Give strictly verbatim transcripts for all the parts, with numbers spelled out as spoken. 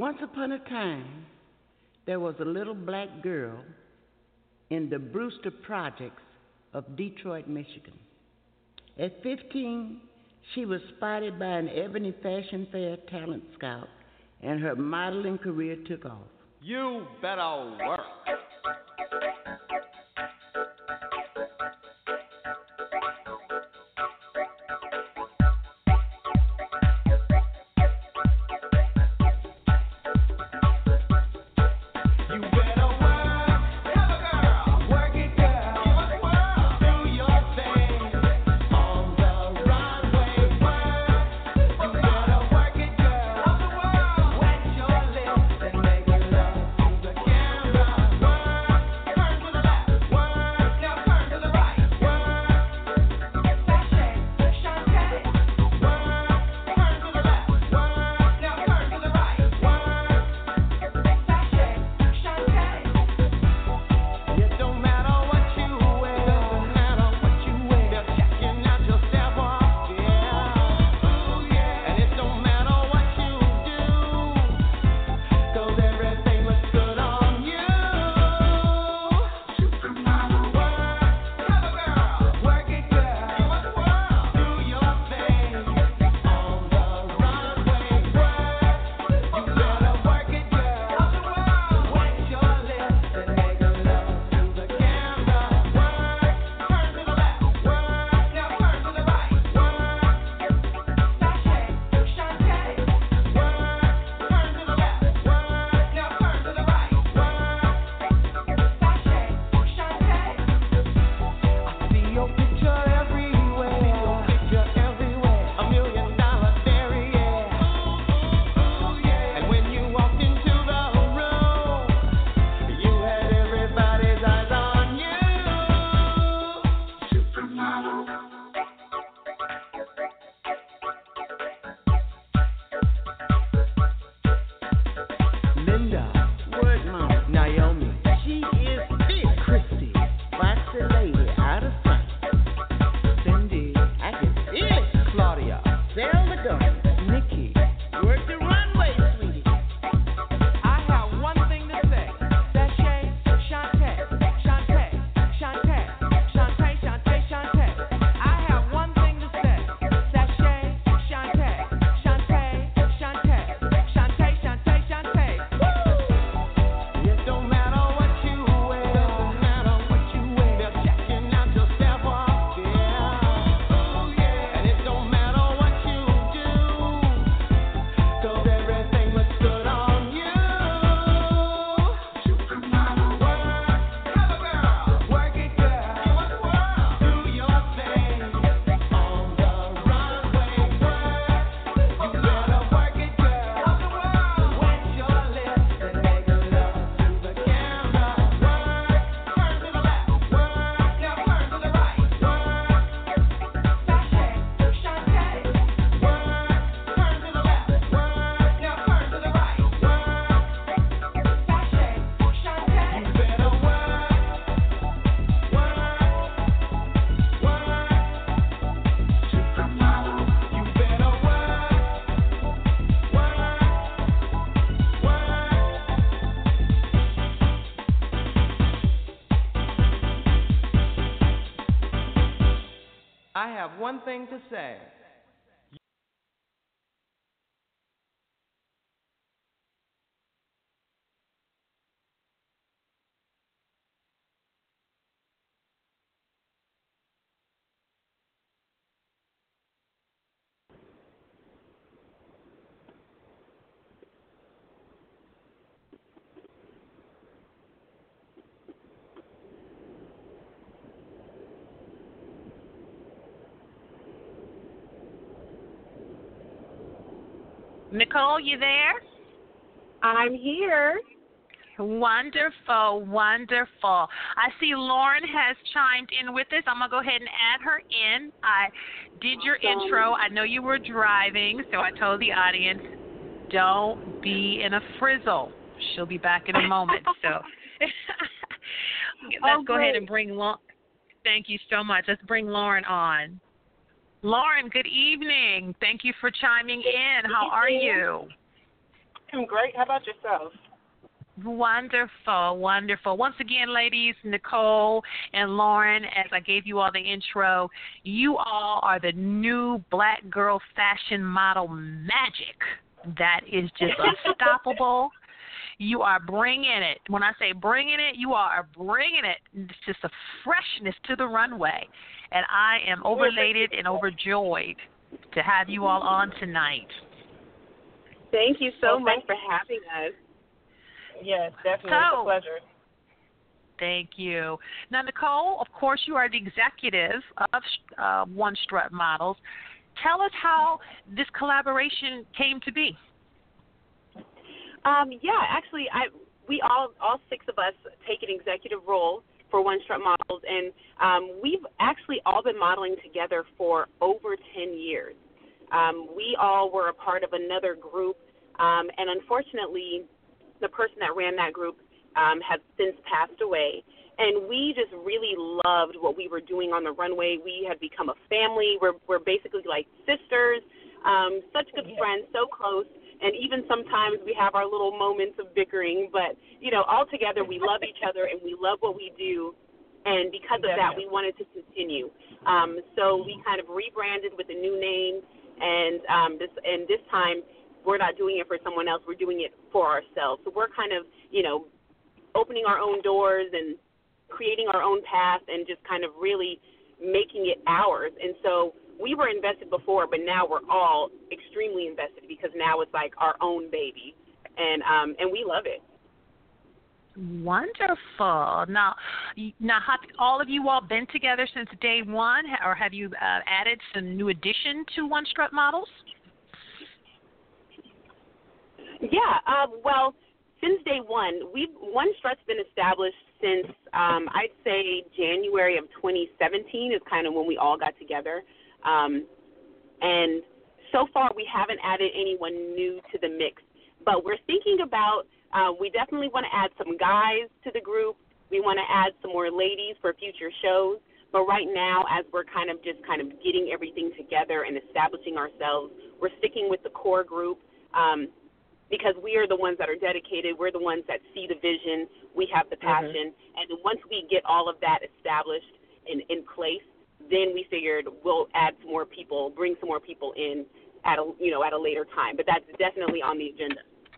Once upon a time, there was a little black girl in the Brewster Projects of Detroit, Michigan. At fifteen, she was spotted by an Ebony Fashion Fair talent scout, and her modeling career took off. You better work. One thing to say. Nicole, you there? I'm here. Wonderful, wonderful. I see Lauren has chimed in with us. I'm going to go ahead and add her in. I did your intro. I know you were driving, so I told the audience, don't be in a frizzle. She'll be back in a moment. So let's oh, go ahead and bring Lauren. Thank you so much. Let's bring Lauren on. Lauren, good evening. Thank you for chiming in. How are you? I'm great. How about yourself? Wonderful, wonderful. Once again, ladies, Nicole and Lauren, as I gave you all the intro, you all are the new black girl fashion model magic that is just unstoppable. You are bringing it. When I say bringing it, you are bringing it. It's just a freshness to the runway. And I am overlated and overjoyed to have you all on tonight. Thank you so well, much thank for having us. Yes, definitely. So, it's a pleasure. Thank you. Now, Nicole, of course, you are the executive of uh, One Strut Models. Tell us how this collaboration came to be. Um, yeah, actually, I we all all six of us take an executive role for One Strut Models, and um, we've actually all been modeling together for over ten years. Um, we all were a part of another group, um, and unfortunately, the person that ran that group um, has since passed away. And we just really loved what we were doing on the runway. We had become a family. We're we're basically like sisters, um, such good yeah. friends, so close. And even sometimes we have our little moments of bickering. But, you know, all together we love each other and we love what we do. And because of that, we wanted to continue. Um, so we kind of rebranded with a new name. And um, this and this time, we're not doing it for someone else. We're doing it for ourselves. So we're kind of, you know, opening our own doors and creating our own path and just kind of really making it ours. And so we were invested before, but now we're all extremely invested because now it's like our own baby. And um, and we love it. Wonderful. Now, now, have all of you all been together since day one, or have you uh, added some new addition to One Strut Models? Yeah, uh, well, since day one, we've One Strut's been established since um, I'd say January of twenty seventeen is kind of when we all got together, um, and so far we haven't added anyone new to the mix. But we're thinking about uh, we definitely want to add some guys to the group. We want to add some more ladies for future shows. But right now, as we're kind of just kind of getting everything together and establishing ourselves, we're sticking with the core group. Um, Because we are the ones that are dedicated, we're the ones that see the vision, we have the passion, mm-hmm. and once we get all of that established in, in place, then we figured we'll add some more people, bring some more people in at a you know at a later time. But that's definitely on the agenda.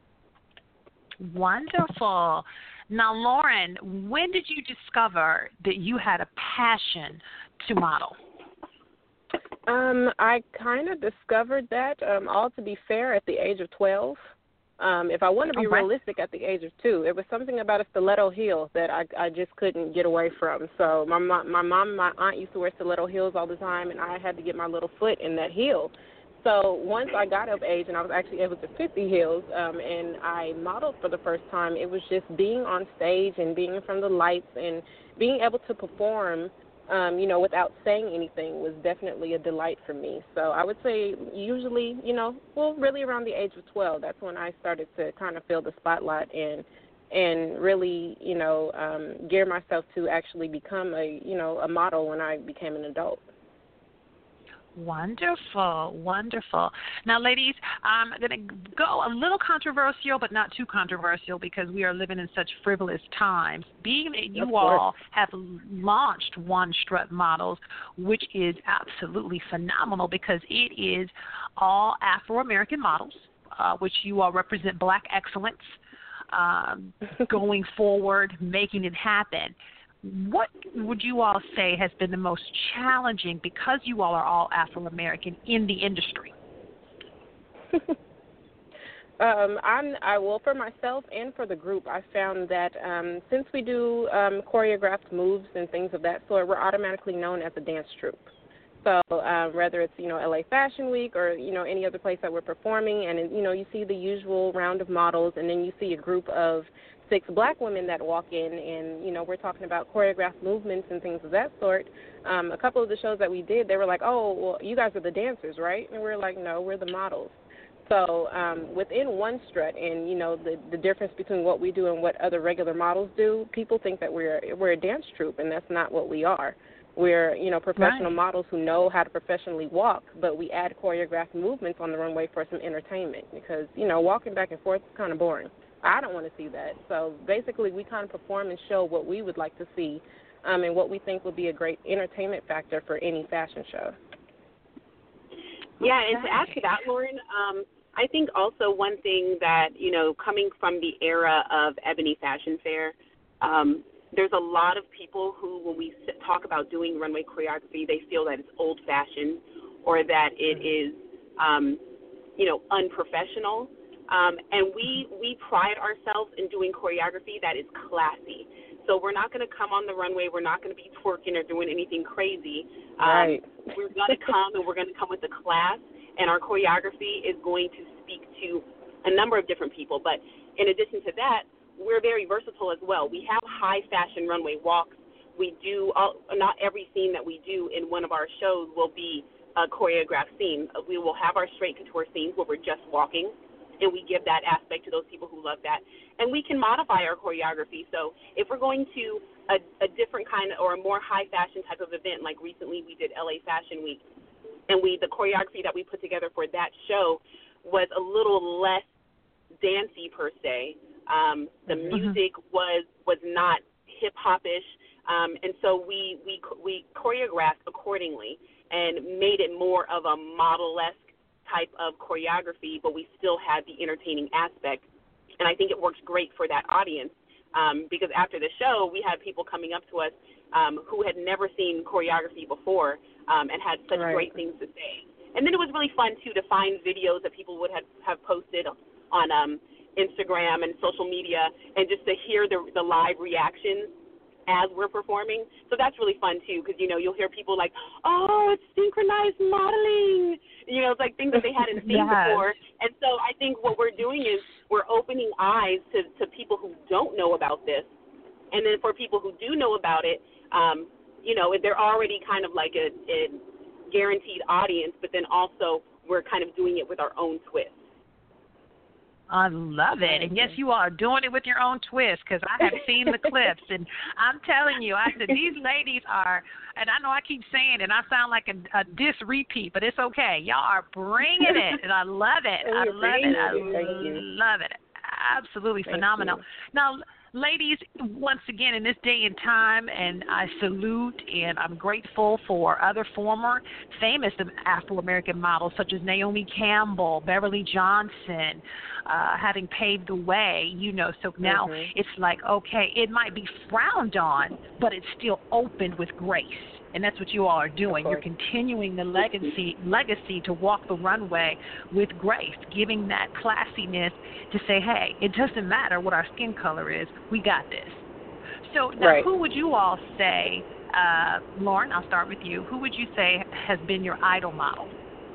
Wonderful. Now, Lauren, when did you discover that you had a passion to model? Um, I kind of discovered that, um, all to be fair, at the age of twelve. Um, if I want to be okay. realistic, at the age of two, it was something about a stiletto heel that I, I just couldn't get away from. So my mom, my mom and my aunt used to wear stiletto heels all the time, and I had to get my little foot in that heel. So once I got of age and I was actually able to fit the heels, um, and I modeled for the first time, it was just being on stage and being in front of the lights and being able to perform Um, you know, without saying anything was definitely a delight for me. So I would say usually, you know, well, really around the age of twelve, that's when I started to kind of feel the spotlight and and really, you know, um, gear myself to actually become a, you know, a model when I became an adult. Wonderful, wonderful. Now, ladies, I'm going to go a little controversial, but not too controversial because we are living in such frivolous times. Being that you all have launched One Strut Models, which is absolutely phenomenal because it is all Afro-American models, uh, which you all represent Black excellence, um, going forward, making it happen. What would you all say has been the most challenging, because you all are all Afro-American, in the industry? um, I'm, I will, for myself and for the group, I found that um, since we do um, choreographed moves and things of that sort, we're automatically known as a dance troupe. So um, whether it's, you know, L A Fashion Week or, you know, any other place that we're performing, and, you know, you see the usual round of models, and then you see a group of six Black women that walk in, and, you know, we're talking about choreographed movements and things of that sort. Um, a couple of the shows that we did, they were like, oh, well, you guys are the dancers, right? And we're like, no, we're the models. So um, within One Strut, and, you know, the, the difference between what we do and what other regular models do, people think that we're we're a dance troupe, and that's not what we are. We're, you know, professional Right. models who know how to professionally walk, but we add choreographed movements on the runway for some entertainment because, you know, walking back and forth is kind of boring. I don't want to see that. So basically we kind of perform and show what we would like to see um, and what we think would be a great entertainment factor for any fashion show. Yeah, and to add to that, Lauren, um, I think also one thing that, you know, coming from the era of Ebony Fashion Fair, um, there's a lot of people who, when we sit, talk about doing runway choreography, they feel that it's old-fashioned or that it is, um, you know, unprofessional. Um, and we, we pride ourselves in doing choreography that is classy. So we're not going to come on the runway. We're not going to be twerking or doing anything crazy. Um, Right. We're going to come and we're going to come with the class, and our choreography is going to speak to a number of different people. But in addition to that, we're very versatile as well. We have high fashion runway walks. We do all, not every scene that we do in one of our shows will be a choreographed scene. We will have our straight couture scenes where we're just walking, and we give that aspect to those people who love that. And we can modify our choreography. So if we're going to a, a different kind of, or a more high fashion type of event, like recently we did L A Fashion Week, and we the choreography that we put together for that show was a little less dancey per se. Um, the Mm-hmm. music was was not hip hopish, um, and so we we we choreographed accordingly and made it more of a model-esque type of choreography, but we still had the entertaining aspect. And I think it works great for that audience um, because after the show, we had people coming up to us um, who had never seen choreography before um, and had such Right. great things to say. And then it was really fun, too, to find videos that people would have, have posted on um, Instagram and social media and just to hear the, the live reactions as we're performing. So that's really fun, too, because, you know, you'll hear people like, oh, it's synchronized modeling. You know, it's like things that they hadn't seen Yes. before. And so I think what we're doing is we're opening eyes to, to people who don't know about this. And then for people who do know about it, um, you know, they're already kind of like a, a guaranteed audience, but then also we're kind of doing it with our own twist. I love it. And yes, you are doing it with your own twist because I have seen the clips. And I'm telling you, I said, these ladies are, and I know I keep saying it, and I sound like a, a diss repeat, but it's okay. Y'all are bringing it, and I love it. I love it. I Thank you. love it. Absolutely Thank phenomenal. you. Now, ladies, once again, in this day and time, and I salute and I'm grateful for other former famous Afro-American models such as Naomi Campbell, Beverly Johnson, uh, having paved the way, you know, so now Mhm. it's like, okay, it might be frowned on, but it's still opened with grace. And that's what you all are doing. You're continuing the legacy legacy to walk the runway with grace, giving that classiness to say, hey, it doesn't matter what our skin color is. We got this. So now Right. who would you all say, uh, Lauren, I'll start with you. Who would you say has been your idol model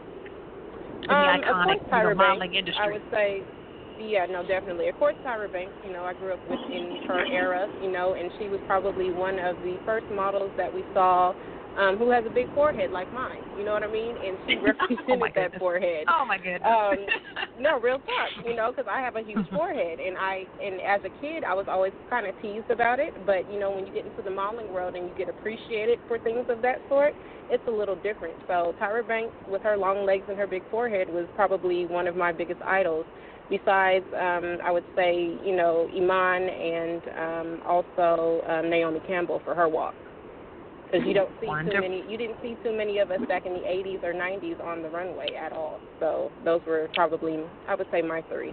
in the Um, iconic of course, Tyra you know, modeling Banks, industry? I would say, yeah, no, definitely. Of course, Tyra Banks, you know, I grew up with in her era, you know, and she was probably one of the first models that we saw um, who has a big forehead like mine, you know what I mean? And she represented Oh my that goodness. forehead. Oh, my goodness. Um, no, real talk, you know, because I have a huge forehead, and I and as a kid, I was always kind of teased about it. But you know, when you get into the modeling world and you get appreciated for things of that sort, it's a little different. So Tyra Banks, with her long legs and her big forehead, was probably one of my biggest idols. Besides, um, I would say, you know, Iman and um, also um, Naomi Campbell for her walk. Because you don't see Wonderful. too many, you didn't see too many of us back in the eighties or nineties on the runway at all. So those were probably, I would say, my three.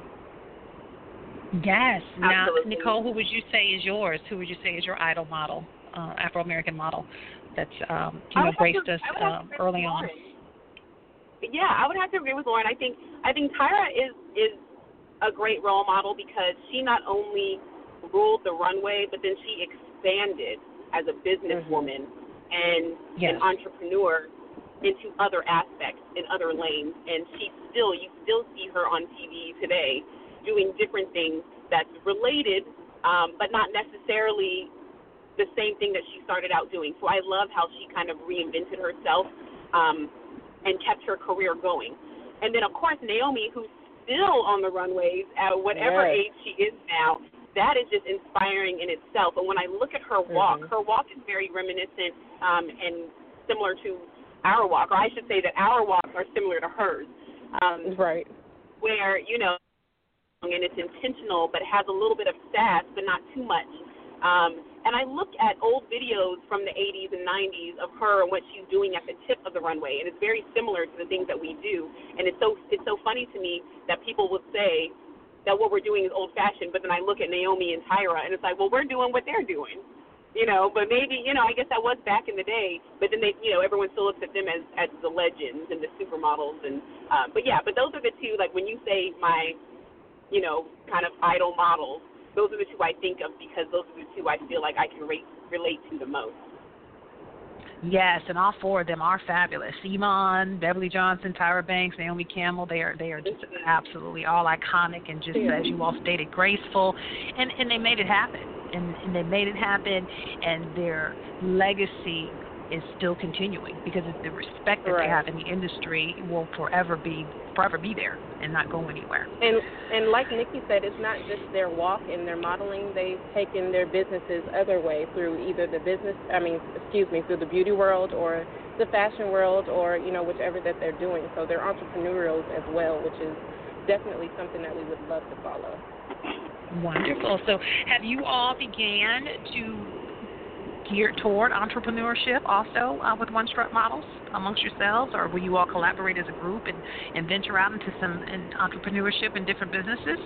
Yes. Now, Absolutely. Nicole, who would you say is yours? Who would you say is your idol model, uh, Afro-American model that's, um, you I know, would have graced to- us I would have to um, agree early with on? Lauren. Yeah, I would have to agree with Lauren. I think I think Tyra is is a great role model because she not only ruled the runway, but then she expanded as a businesswoman and Yes. an entrepreneur into other aspects in other lanes. And she still, you still see her on T V today doing different things that's related, um, but not necessarily the same thing that she started out doing. So I love how she kind of reinvented herself um, and kept her career going. And then, of course, Naomi, who's still on the runways at whatever Yes. age she is now, that is just inspiring in itself. And when I look at her walk, mm-hmm. her walk is very reminiscent um, and similar to our walk, or I should say that our walks are similar to hers. Um, right. Where, you know, and it's intentional, but it has a little bit of sass, but not too much. Um, and I look at old videos from the eighties and nineties of her and what she's doing at the tip of the runway, and it's very similar to the things that we do. And it's so it's so funny to me that people would say that what we're doing is old-fashioned, but then I look at Naomi and Tyra, and it's like, well, we're doing what they're doing, you know. But maybe, you know, I guess that was back in the day. But then they, you know, everyone still looks at them as as the legends and the supermodels. And uh, but yeah, but those are the two. Like when you say my, you know, kind of idol models, those are the two I think of because those are the two I feel like I can rate, relate to the most. Yes, and all four of them are fabulous. Iman, Beverly Johnson, Tyra Banks, Naomi Campbell, they are they are just absolutely all iconic and just, as you all stated, graceful. And, and they made it happen. And, and they made it happen, and their legacy is still continuing because of the respect that right. they have in the industry will forever be forever be there and not go anywhere. And and like Nikki said, it's not just their walk and their modeling. They've taken their businesses other way through either the business, I mean, excuse me, through the beauty world or the fashion world or, you know, whichever that they're doing. So they're entrepreneurial as well, which is definitely something that we would love to follow. Wonderful. So have you all began to gear toward entrepreneurship also uh, with One Strut Models amongst yourselves, or will you all collaborate as a group and, and venture out into some in entrepreneurship in different businesses?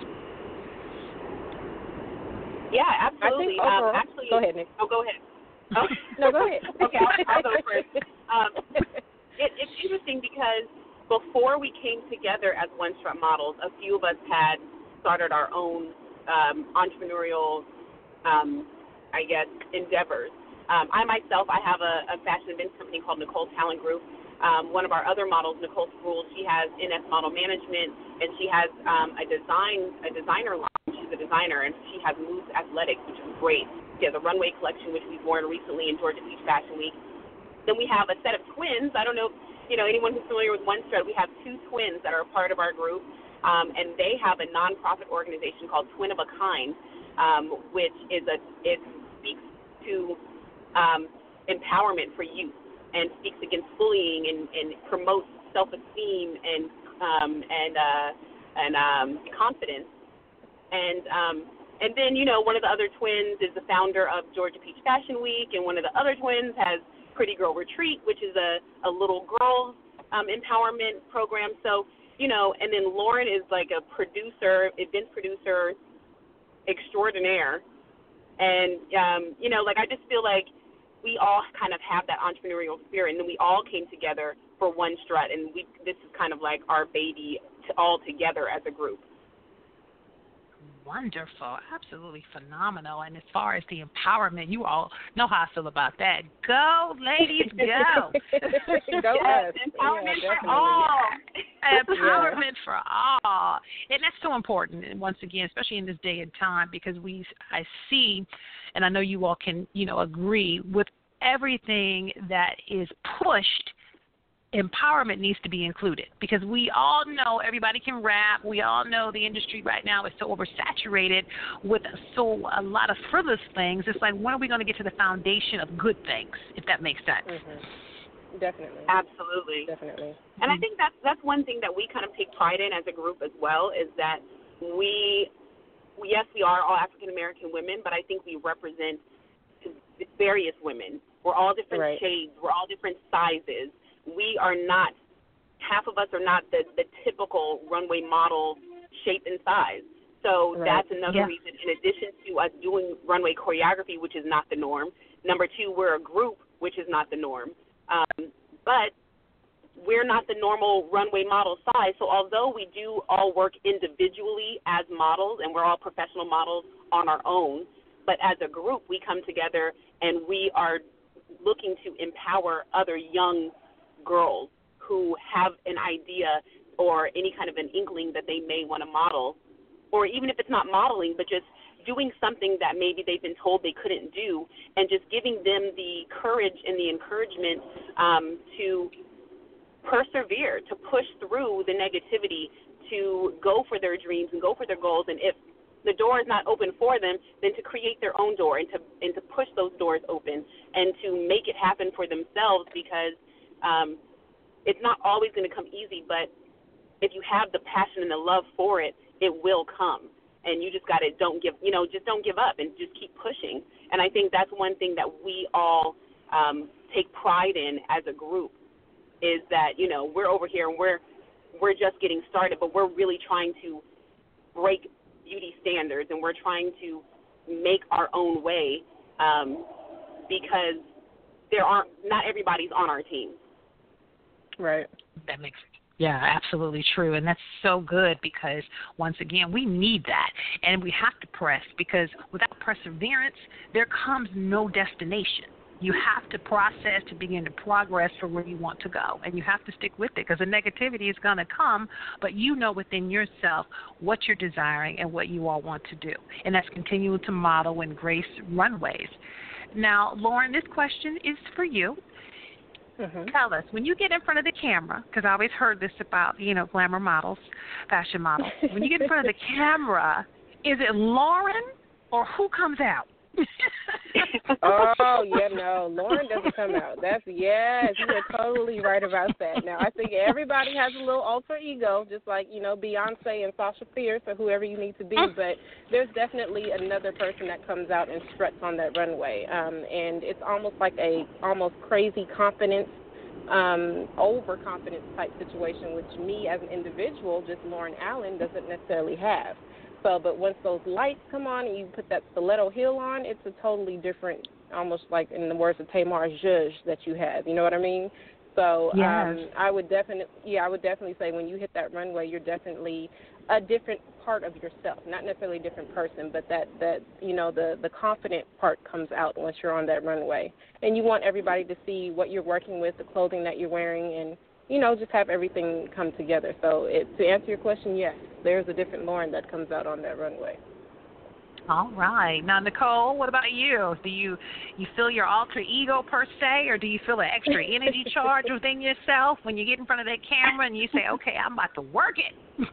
Yeah, absolutely. I think overall, um, actually, go ahead, Nick. Oh, go ahead. Oh. No, go ahead. Okay, I'll, I'll go first. Um, it, it's interesting because before we came together as One Strut Models, a few of us had started our own um, entrepreneurial, um, I guess, endeavors. Um, I myself, I have a, a fashion events company called Nicole Talent Group. Um, one of our other models, Nicole Sproul, she has N S Model Management, and she has um, a design a designer line. She's a designer, and she has Moves Athletics, which is great. She has a runway collection, which we've worn recently in Georgia Beach Fashion Week. Then we have a set of twins. I don't know if, you know, anyone who's familiar with One Strut. We have two twins that are a part of our group, um, and they have a nonprofit organization called Twin of a Kind, um, which is a it speaks to Um, empowerment for youth and speaks against bullying and, and promotes self-esteem and um, and uh, and um, confidence. And um, and then, you know, one of the other twins is the founder of Georgia Peach Fashion Week, and one of the other twins has Pretty Girl Retreat, which is a, a little girl um, empowerment program. So, you know, and then Lauren is like a producer, event producer extraordinaire. And, um, you know, like I just feel like we all kind of have that entrepreneurial spirit, and then we all came together for One Strut, and we this is kind of like our baby to all together as a group. Wonderful. Absolutely phenomenal. And as far as the empowerment, you all know how I feel about that. Go, ladies, go. Go yes, us. Empowerment Yeah, for all. Empowerment for all. And that's so important, and once again, especially in this day and time, because we, I see, and I know you all can, you know, agree with everything that is pushed. Empowerment needs to be included because we all know everybody can rap. We all know the industry right now is so oversaturated with so a lot of frivolous things. It's like, when are we going to get to the foundation of good things, if that makes sense? Mm-hmm. Definitely. Absolutely. Definitely. And I think that's that's one thing that we kind of take pride in as a group as well, is that we, yes, we are all African American women, but I think we represent various women. We're all different right. shades. We're all different sizes. We are not, half of us are not the, the typical runway model shape and size. So right. that's another yeah. reason, in addition to us doing runway choreography, which is not the norm. Number two, we're a group, which is not the norm. Um, but we're not the normal runway model size. So although we do all work individually as models, and we're all professional models on our own, but as a group, we come together and we are looking to empower other young girls who have an idea or any kind of an inkling that they may want to model, or even if it's not modeling, but just doing something that maybe they've been told they couldn't do, and just giving them the courage and the encouragement um, to persevere, to push through the negativity, to go for their dreams and go for their goals. And if the door is not open for them, then to create their own door and to and to push those doors open and to make it happen for themselves, because um, it's not always going to come easy, but if you have the passion and the love for it, it will come. And you just got to don't give, you know, just don't give up and just keep pushing. And I think that's one thing that we all um, take pride in as a group is that, you know, we're over here and we're we're just getting started, but we're really trying to break beauty standards and we're trying to make our own way um, because there aren't not everybody's on our team. Right. That makes sense. Yeah, absolutely true. And that's so good because, once again, we need that. And we have to press because without perseverance, there comes no destination. You have to process to begin to progress for where you want to go. And you have to stick with it because the negativity is going to come, but you know within yourself what you're desiring and what you all want to do. And that's continuing to model and grace runways. Now, Lauren, this question is for you. Mm-hmm. Tell us, when you get in front of the camera, because I always heard this about, you know, glamour models, fashion models. When you get in front of the camera, is it Lauren or who comes out? Oh, yeah, no, Lauren doesn't come out. That's, yes, you're totally right about that. Now, I think everybody has a little alter ego, just like, you know, Beyonce and Sasha Fierce or whoever you need to be, but there's definitely another person that comes out and struts on that runway, um, and it's almost like a almost crazy confidence, um, overconfidence type situation, which me as an individual, just Lauren Allen, doesn't necessarily have. So, but once those lights come on and you put that stiletto heel on, it's a totally different, almost like in the words of Tamar, zhuzh that you have. You know what I mean? So, yes. um, I would definitely, yeah, I would definitely say when you hit that runway, you're definitely a different part of yourself, not necessarily a different person, but that, that you know, the, the confident part comes out once you're on that runway. And you want everybody to see what you're working with, the clothing that you're wearing, and you know, just have everything come together. So it, to answer your question, yes, there's a different Lauren that comes out on that runway. All right. Now, Nicole, what about you? Do you you feel your alter ego per se, or do you feel an extra energy charge within yourself when you get in front of that camera and you say, okay, I'm about to work it?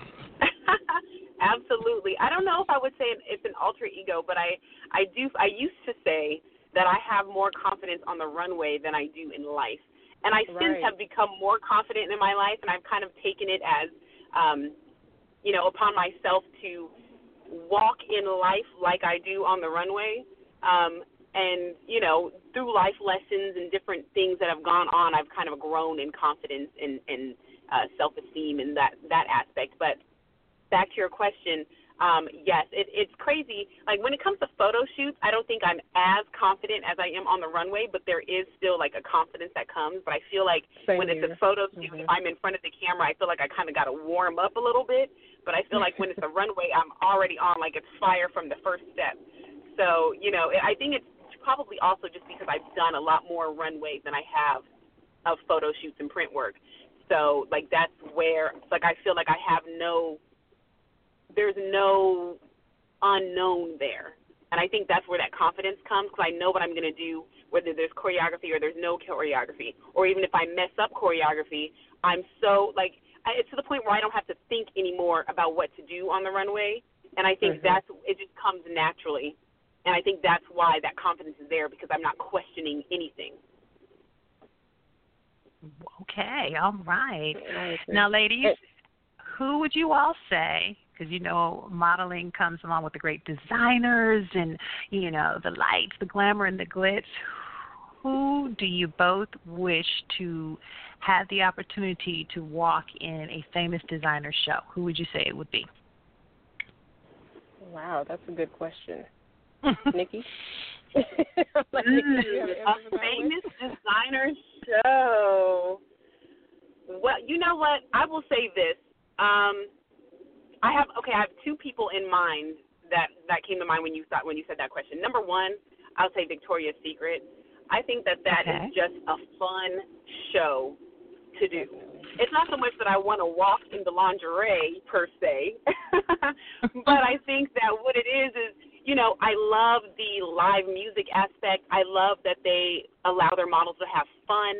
Absolutely. I don't know if I would say it's an alter ego, but I, I do. I used to say that I have more confidence on the runway than I do in life. And I right. since have become more confident in my life, and I've kind of taken it as, um, you know, upon myself to walk in life like I do on the runway. Um, and, you know, through life lessons and different things that have gone on, I've kind of grown in confidence and, and uh, self-esteem and that, that aspect. But back to your question, Um, yes, it, it's crazy. Like when it comes to photo shoots, I don't think I'm as confident as I am on the runway, but there is still like a confidence that comes. But I feel like Same when here. it's a photo shoot, mm-hmm. if I'm in front of the camera, I feel like I kind of got to warm up a little bit. But I feel like when it's a runway, I'm already on, like it's fire from the first step. So, you know, I think it's probably also just because I've done a lot more runways than I have of photo shoots and print work. So, like, that's where, like, I feel like I have no, there's no unknown there. And I think that's where that confidence comes, because I know what I'm going to do, whether there's choreography or there's no choreography. Or even if I mess up choreography, I'm so, like, I, it's to the point where I don't have to think anymore about what to do on the runway. And I think mm-hmm. that's, it just comes naturally. And I think that's why that confidence is there, because I'm not questioning anything. Okay, all right. Now, ladies, who would you all say, because, you know, modeling comes along with the great designers and, you know, the lights, the glamour, and the glitz. Who do you both wish to have the opportunity to walk in a famous designer show? Who would you say it would be? Wow, that's a good question. Nikki? Like, Nikki, a famous designer show. Well, you know what? I will say this. Um, I have okay. I have two people in mind that, that came to mind when you thought when you said that question. Number one, I'll say Victoria's Secret. I think that that okay. is just a fun show to do. It's not so much that I want to walk in the lingerie per se, but I think that what it is is, you know, I love the live music aspect. I love that they allow their models to have fun.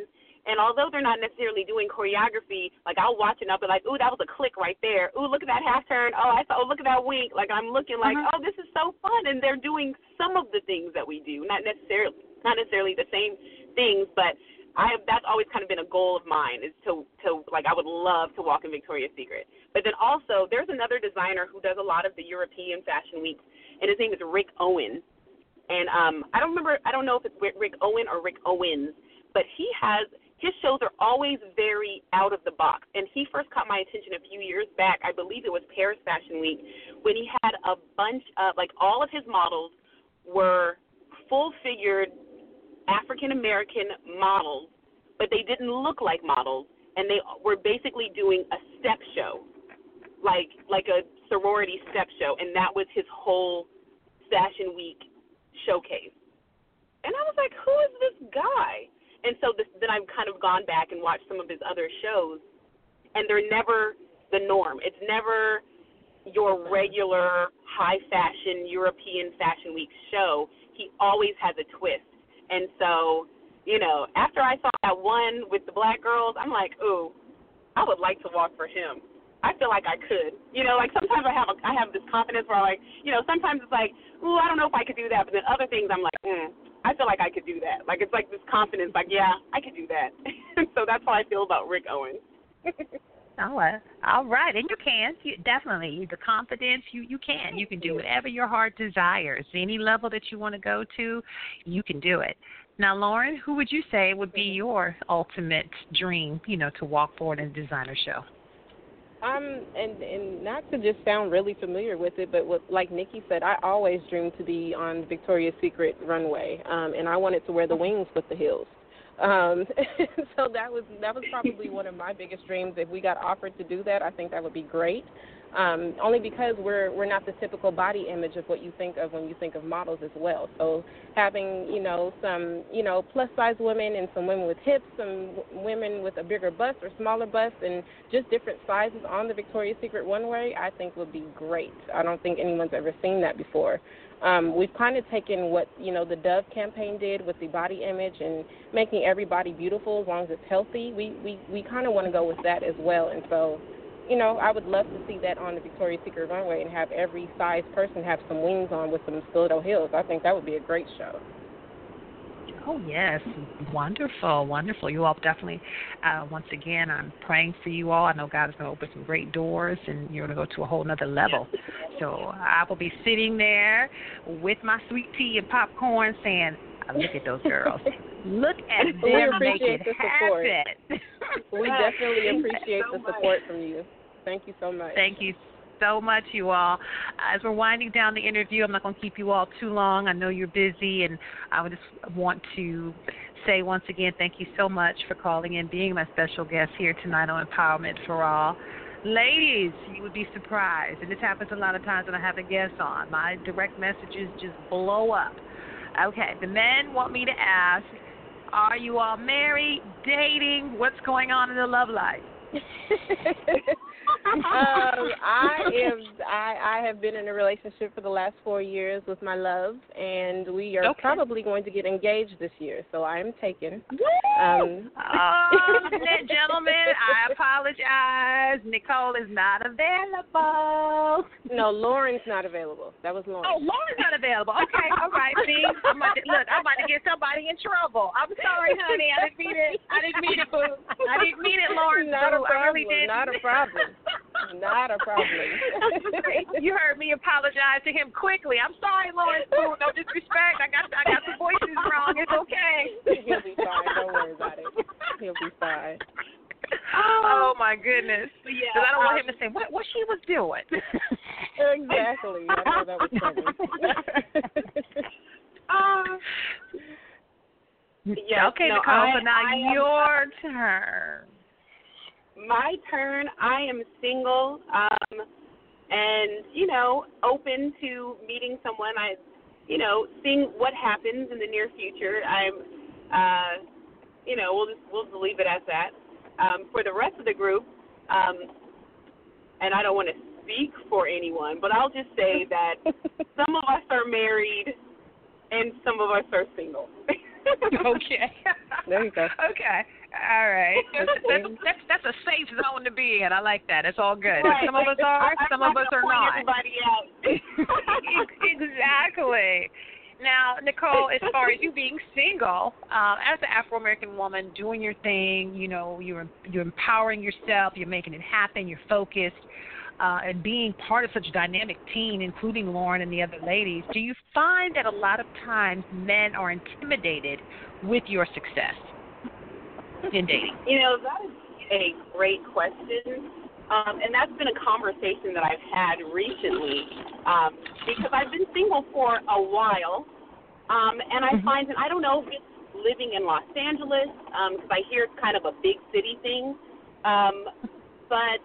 And although they're not necessarily doing choreography, like I'll watch it and I'll be like, ooh, that was a click right there. Ooh, look at that half turn. Oh, I saw. Oh, look at that wink. Like I'm looking like, uh-huh. oh, this is so fun. And they're doing some of the things that we do, not necessarily, not necessarily the same things, but I have, that's always kind of been a goal of mine is to, to like I would love to walk in Victoria's Secret. But then also there's another designer who does a lot of the European fashion weeks, and his name is Rick Owen. And um, I don't remember, I don't know if it's Rick Owen or Rick Owens, but he has, his shows are always very out of the box. And he first caught my attention a few years back. I believe it was Paris Fashion Week, when he had a bunch of, like all of his models were full-figured African-American models, but they didn't look like models, and they were basically doing a step show, like like a sorority step show, and that was his whole Fashion Week showcase. And I was like, who is this guy? And so this, then I've kind of gone back and watched some of his other shows, and they're never the norm. It's never your regular high-fashion European Fashion Week show. He always has a twist. And so, you know, after I saw that one with the black girls, I'm like, ooh, I would like to walk for him. I feel like I could. You know, like sometimes I have a, I have this confidence where I like, you know, sometimes it's like, ooh, I don't know if I could do that. But then other things I'm like, mm, I feel like I could do that. Like it's like this confidence, like, yeah, I could do that. So that's how I feel about Rick Owens. Oh, uh, all right, and you can. You, definitely, the confidence, you, you can. You can do whatever your heart desires. Any level that you want to go to, you can do it. Now, Lauren, who would you say would be your ultimate dream, you know, to walk forward in a designer show? Um, and, and not to just sound really familiar with it, but what, like Nikki said, I always dreamed to be on the Victoria's Secret runway, um, and I wanted to wear the wings with the heels. Um, so that was that was probably one of my biggest dreams. If we got offered to do that, I think that would be great. Um, only because we're we're not the typical body image of what you think of when you think of models as well. So having you know some you know plus size women and some women with hips, some women with a bigger bust or smaller bust, and just different sizes on the Victoria's Secret runway, I think would be great. I don't think anyone's ever seen that before. Um, we've kind of taken what, you know, the Dove campaign did with the body image and making everybody beautiful as long as it's healthy. We, we, we kind of want to go with that as well. And so, you know, I would love to see that on the Victoria's Secret runway and have every size person have some wings on with some stiletto heels. I think that would be a great show. Oh, yes. Wonderful, wonderful. You all definitely, uh, once again, I'm praying for you all. I know God is going to open some great doors, and you're going to go to a whole nother level. So I will be sitting there with my sweet tea and popcorn saying, look at those girls. Look at them make it the support. happen. We definitely appreciate so the support much. from you. Thank you so much. Thank you so much, you all. As we're winding down the interview, I'm not going to keep you all too long. I know you're busy, and I would just want to say once again thank you so much for calling in, being my special guest here tonight on Empowerment for All. Ladies, you would be surprised, and this happens a lot of times when I have a guest on. My direct messages just blow up. Okay, the men want me to ask, are you all married, dating? What's going on in the love life? um, I am. I, I have been in a relationship for the last four years with my love, and we are okay. probably going to get engaged this year. So I am taken. Um, oh, gentlemen, I apologize. Nicole is not available. No, Lauren's not available. That was Lauren. Oh, Lauren's not available. Okay, all right. See, I'm about to, look, I'm about to get somebody in trouble. I'm sorry, honey. I didn't mean it. I didn't mean it, boo. I didn't mean it, Lauren. Not boo. a problem. I really didn't. Not a problem. Not a problem. You heard me apologize to him quickly. I'm sorry, Lawrence. Boo. No disrespect. I got I got the voices wrong. It's okay. He'll be fine. Don't worry about it. He'll be fine. Oh my goodness. Yeah, Because I don't um, want him to say what what she was doing. Exactly. I know that was funny. uh, yes, okay, no, Nicole. I, So now I your am, turn. My turn. I am single, um, and you know, open to meeting someone. I, you know, seeing what happens in the near future. I'm, uh, you know, we'll just we'll just leave it at that. Um, for the rest of the group, um, and I don't want to speak for anyone, but I'll just say that some of us are married and some of us are single. Okay. There you go. Okay. All right. That's, that's, that's, that's a safe zone to be in. I like that. It's all good. Right. Some of us are, I'm some not of us gonna are point not. Everybody out. Exactly. Now, Nicole, as far as you being single, um, as an Afro-American woman, doing your thing, you know, you're you're empowering yourself, you're making it happen, you're focused, uh, and being part of such a dynamic team, including Lauren and the other ladies, do you find that a lot of times men are intimidated with your success in dating? You know, that is a great question. Um, and that's been a conversation that I've had recently um, because I've been single for a while. Um, and I mm-hmm. find that I don't know if it's living in Los Angeles because um, I hear it's kind of a big city thing. Um, but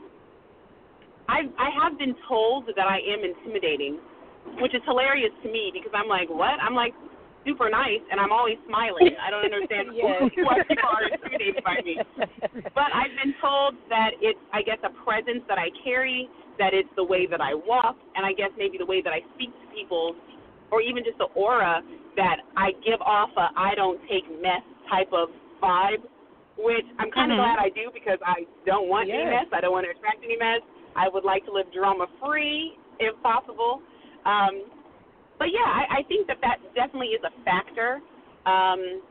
I, I have been told that I am intimidating, which is hilarious to me because I'm like, what? I'm like super nice, and I'm always smiling. I don't understand yes. why people are intimidated by me. But I've been told that it's, I guess, a presence that I carry, that it's the way that I walk, and I guess maybe the way that I speak to people, or even just the aura that I give off a I don't take mess type of vibe, which I'm kind of mm-hmm. glad I do because I don't want yes. any mess. I don't want to attract any mess. I would like to live drama-free if possible. Um, but, yeah, I, I think that that definitely is a factor. Um,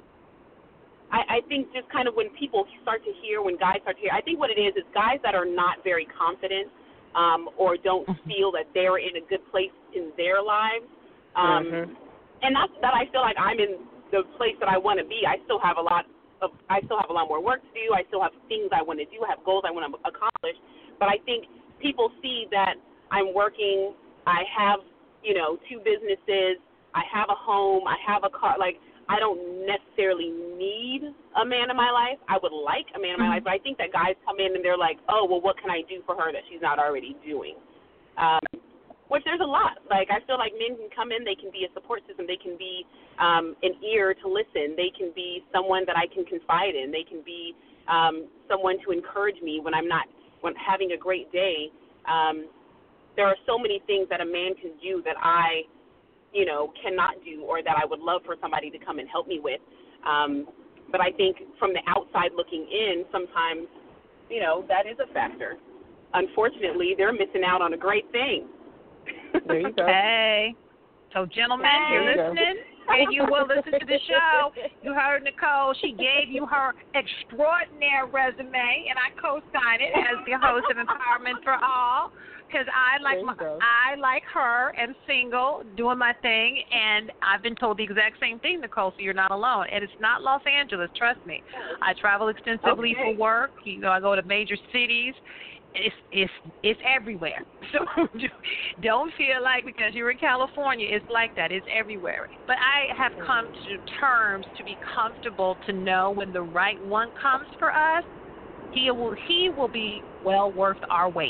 I, I think just kind of when people start to hear, when guys start to hear, I think what it is is guys that are not very confident um, or don't feel that they're in a good place in their lives. Um, mm-hmm. And not that I feel like I'm in the place that I want to be. I still have a lot of, I still have a lot more work to do. I still have things I want to do. I have goals I want to accomplish. But I think people see that I'm working. I have, you know, two businesses. I have a home. I have a car. Like, I don't necessarily need a man in my life. I would like a man in my mm-hmm. life, but I think that guys come in and they're like, oh, well, what can I do for her that she's not already doing? Um, which there's a lot. Like, I feel like men can come in, they can be a support system. They can be um, an ear to listen. They can be someone that I can confide in. They can be um, someone to encourage me when I'm not when having a great day. Um, there are so many things that a man can do that I, you know, cannot do, or that I would love for somebody to come and help me with. Um, but I think from the outside looking in, sometimes, you know, that is a factor. Unfortunately, they're missing out on a great thing. There you go. Hey. So, gentlemen, hey. you're listening, and you will listen to the show. You heard Nicole. She gave you her extraordinary resume, and I co-sign it as the host of Empowerment for All. Because I like my, I like her and single, doing my thing, and I've been told the exact same thing, Nicole. So you're not alone, and it's not Los Angeles. Trust me. I travel extensively okay. for work. You know, I go to major cities. It's it's it's everywhere. So don't feel like because you're in California, it's like that. It's everywhere. But I have come to terms to be comfortable to know when the right one comes for us, he will he will be well worth our wait.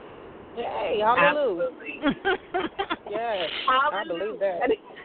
Yay, hallelujah. Yes, I believe that.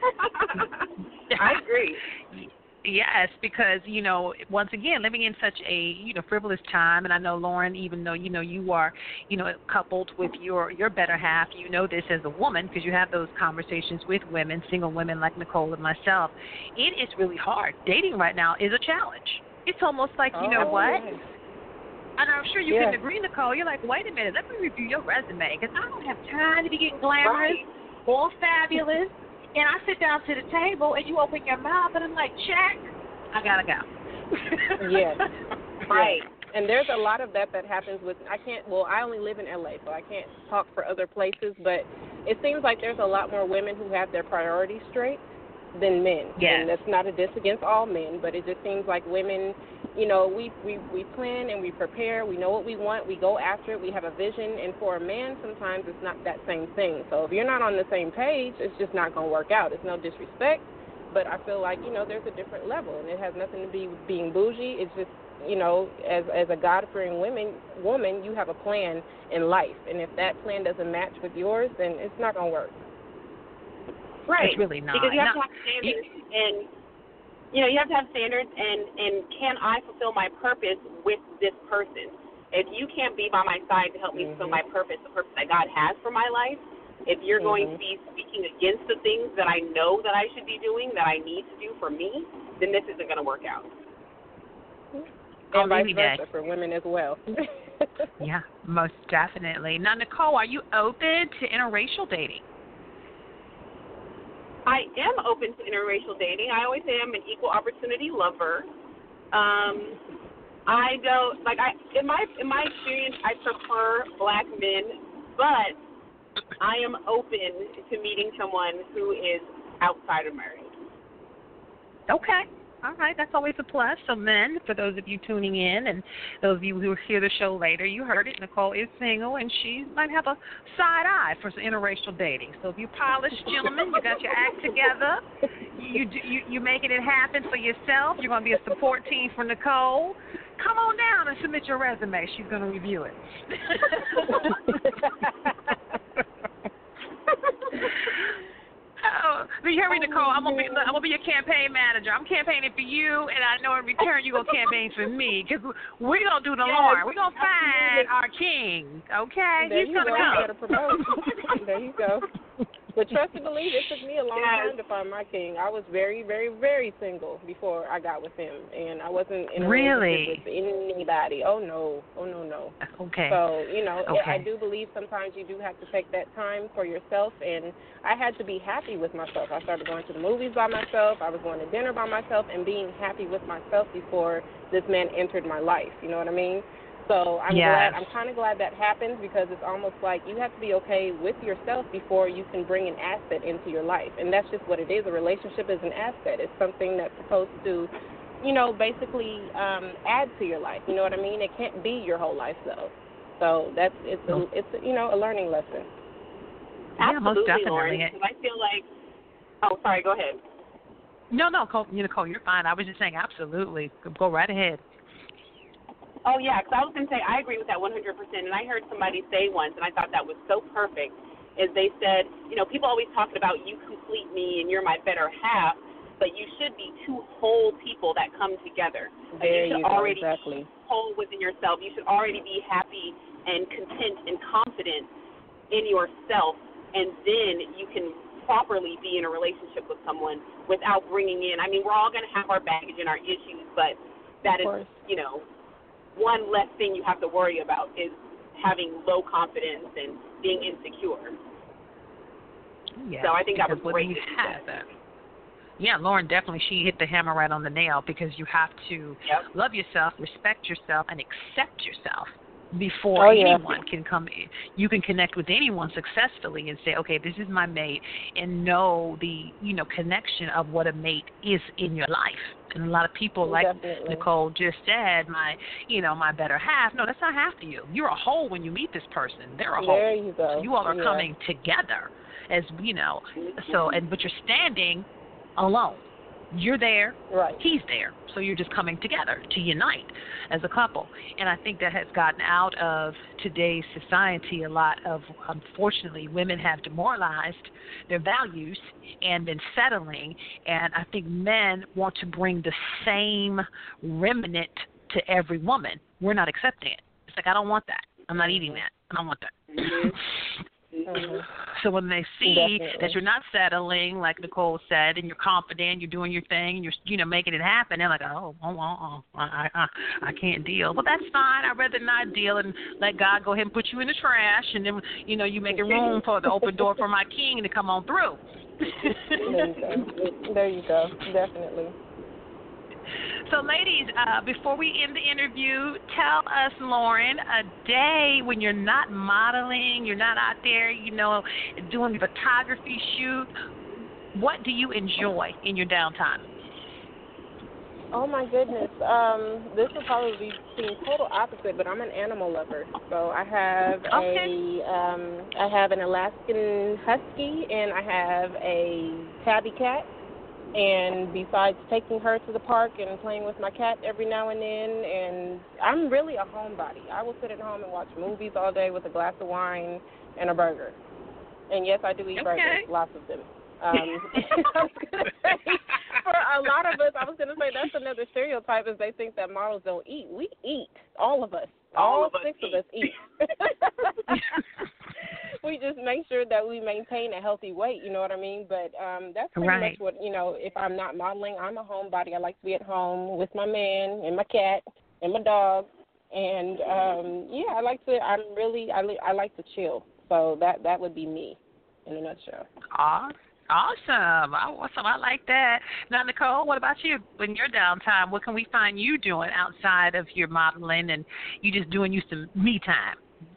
I agree. Yes, because, you know, once again, living in such a, you know, frivolous time, and I know, Lauren, even though, you know, you are, you know, coupled with your, your better half, you know this as a woman because you have those conversations with women, single women like Nicole and myself. It is really hard. Dating right now is a challenge. It's almost like, you know oh, what? Yes. And I'm sure you yeah. can agree, Nicole. You're like, wait a minute, let me review your resume because I don't have time to be getting glamorous right. or fabulous. And I sit down to the table and you open your mouth and I'm like, check, I gotta go. Yes. Right. And there's a lot of that that happens with, I can't, well, I only live in L A, so I can't talk for other places, but it seems like there's a lot more women who have their priorities straight than men. Yes. And that's not a diss against all men, but it just seems like women, you know, we, we, we plan and we prepare. We know what we want. We go after it. We have a vision. And for a man, sometimes it's not that same thing. So if you're not on the same page, it's just not going to work out. It's no disrespect, but I feel like, you know, there's a different level, and it has nothing to be with being bougie. It's just, you know, as as a God-fearing woman, woman, you have a plan in life. And if that plan doesn't match with yours, then it's not going to work. Right. It's really not. Because you have no. to have standards, and you know you have to have standards, and and can I fulfill my purpose with this person? If you can't be by my side to help me mm-hmm. fulfill my purpose, the purpose that God has for my life, if you're mm-hmm. going to be speaking against the things that I know that I should be doing, that I need to do for me, then this isn't going to work out. And vice baby versa day. for women as well. Yeah, most definitely. Now, Nicole, are you open to interracial dating? I am open to interracial dating. I always say I'm an equal opportunity lover. Um, I don't like I in my in my experience I prefer black men, but I am open to meeting someone who is outside of marriage. Okay. All right, that's always a plus. So, men, for those of you tuning in and those of you who hear the show later, you heard it. Nicole is single, and she might have a side eye for some interracial dating. So, if you polished gentlemen, you got your act together, you you you making it happen for yourself. You're going to be a support team for Nicole. Come on down and submit your resume. She's going to review it. Oh, you hear me, Nicole? I'm gonna be I'm gonna be your campaign manager. I'm campaigning for you, and I know in return you're gonna campaign for me because we're gonna do the Yes, Lord. We're gonna absolutely. find our king. Okay, There he's you gonna go. come. You gotta promote. There you go. But trust and believe, it took me a long Yes. time to find my king. I was very, very, very single before I got with him, and I wasn't in a Really? relationship with anybody. Oh no, oh no, no. Okay. So you know, Okay. I do believe sometimes you do have to take that time for yourself, and I had to be happy with myself. I started going to the movies by myself. I was going to dinner by myself, and being happy with myself before this man entered my life. You know what I mean? So I'm Yes. glad. I'm kind of glad that happened because it's almost like you have to be okay with yourself before you can bring an asset into your life, and that's just what it is. A relationship is an asset. It's something that's supposed to, you know, basically um, add to your life. You know what I mean? It can't be your whole life though. So that's it's a it's a, you know a learning lesson. Yeah, most Absolutely, definitely. Lauren. Because I feel like. Oh, sorry. Go ahead. No, no, Nicole, Nicole, you're fine. I was just saying, absolutely. Go right ahead. Oh, yeah, because I was going to say I agree with that one hundred percent. And I heard somebody say once, and I thought that was so perfect, is they said, you know, people always talking about you complete me and you're my better half, but you should be two whole people that come together. Like, There you should you go, already exactly. be whole within yourself. You should already be happy and content and confident in yourself, and then you can properly be in a relationship with someone without bringing in, I mean, we're all going to have our baggage and our issues, but that is, you know, one less thing you have to worry about is having low confidence and being insecure. Yeah, so I think that was because when great. you that you have said. that. Yeah, Lauren, definitely, she hit the hammer right on the nail because you have to Yep. love yourself, respect yourself, and accept yourself before Oh, yeah. anyone can come in. You can connect with anyone successfully and say, okay, this is my mate, and know the, you know, connection of what a mate is in your life. And a lot of people, like Definitely. Nicole just said, my, you know, my better half. No, that's not half of you. You're a whole when you meet this person. They're a whole. There you go. So you all are Yeah. coming together, as you know. So, and but you're standing alone. You're there, Right. he's there. So you're just coming together to unite as a couple. And I think that has gotten out of today's society a lot of, unfortunately, women have demoralized their values and been settling. And I think men want to bring the same remnant to every woman. We're not accepting it. It's like, I don't want that. I'm not eating that. I don't want that. Mm-hmm. Mm-hmm. So when they see Definitely. that you're not settling, like Nicole said, and you're confident, you're doing your thing, and you're, you know, making it happen, they're like, oh, oh, oh, oh I, I, I can't deal. But that's fine. I'd rather not deal and let God go ahead and put you in the trash, and then, you know, you making room for the open door for my king to come on through. There you go. There you go. Definitely. So, ladies, uh, before we end the interview, tell us, Lauren, a day when you're not modeling, you're not out there, you know, doing a photography shoot. What do you enjoy in your downtime? Oh my goodness. Um, this will probably seem total opposite, but I'm an animal lover. So I have Okay. a um, I have an Alaskan Husky and I have a tabby cat. And besides taking her to the park and playing with my cat every now and then, and I'm really a homebody. I will sit at home and watch movies all day with a glass of wine and a burger. And yes, I do eat Okay. burgers, lots of them. Um, I was gonna say, for a lot of us, I was going to say that's another stereotype is they think that models don't eat. We eat, all of us. All All, of us six eat. of us eat. we just make sure that we maintain a healthy weight. You know what I mean? But um, that's pretty Right. much what, you know, if I'm not modeling, I'm a homebody. I like to be at home with my man and my cat and my dog. And, um, yeah, I like to, I'm really, I, li- I like to chill. So that, that would be me in a nutshell. Awesome. Awesome. Awesome. I like that. Now, Nicole, what about you? In your downtime, what can we find you doing outside of your modeling and you just doing you some me time?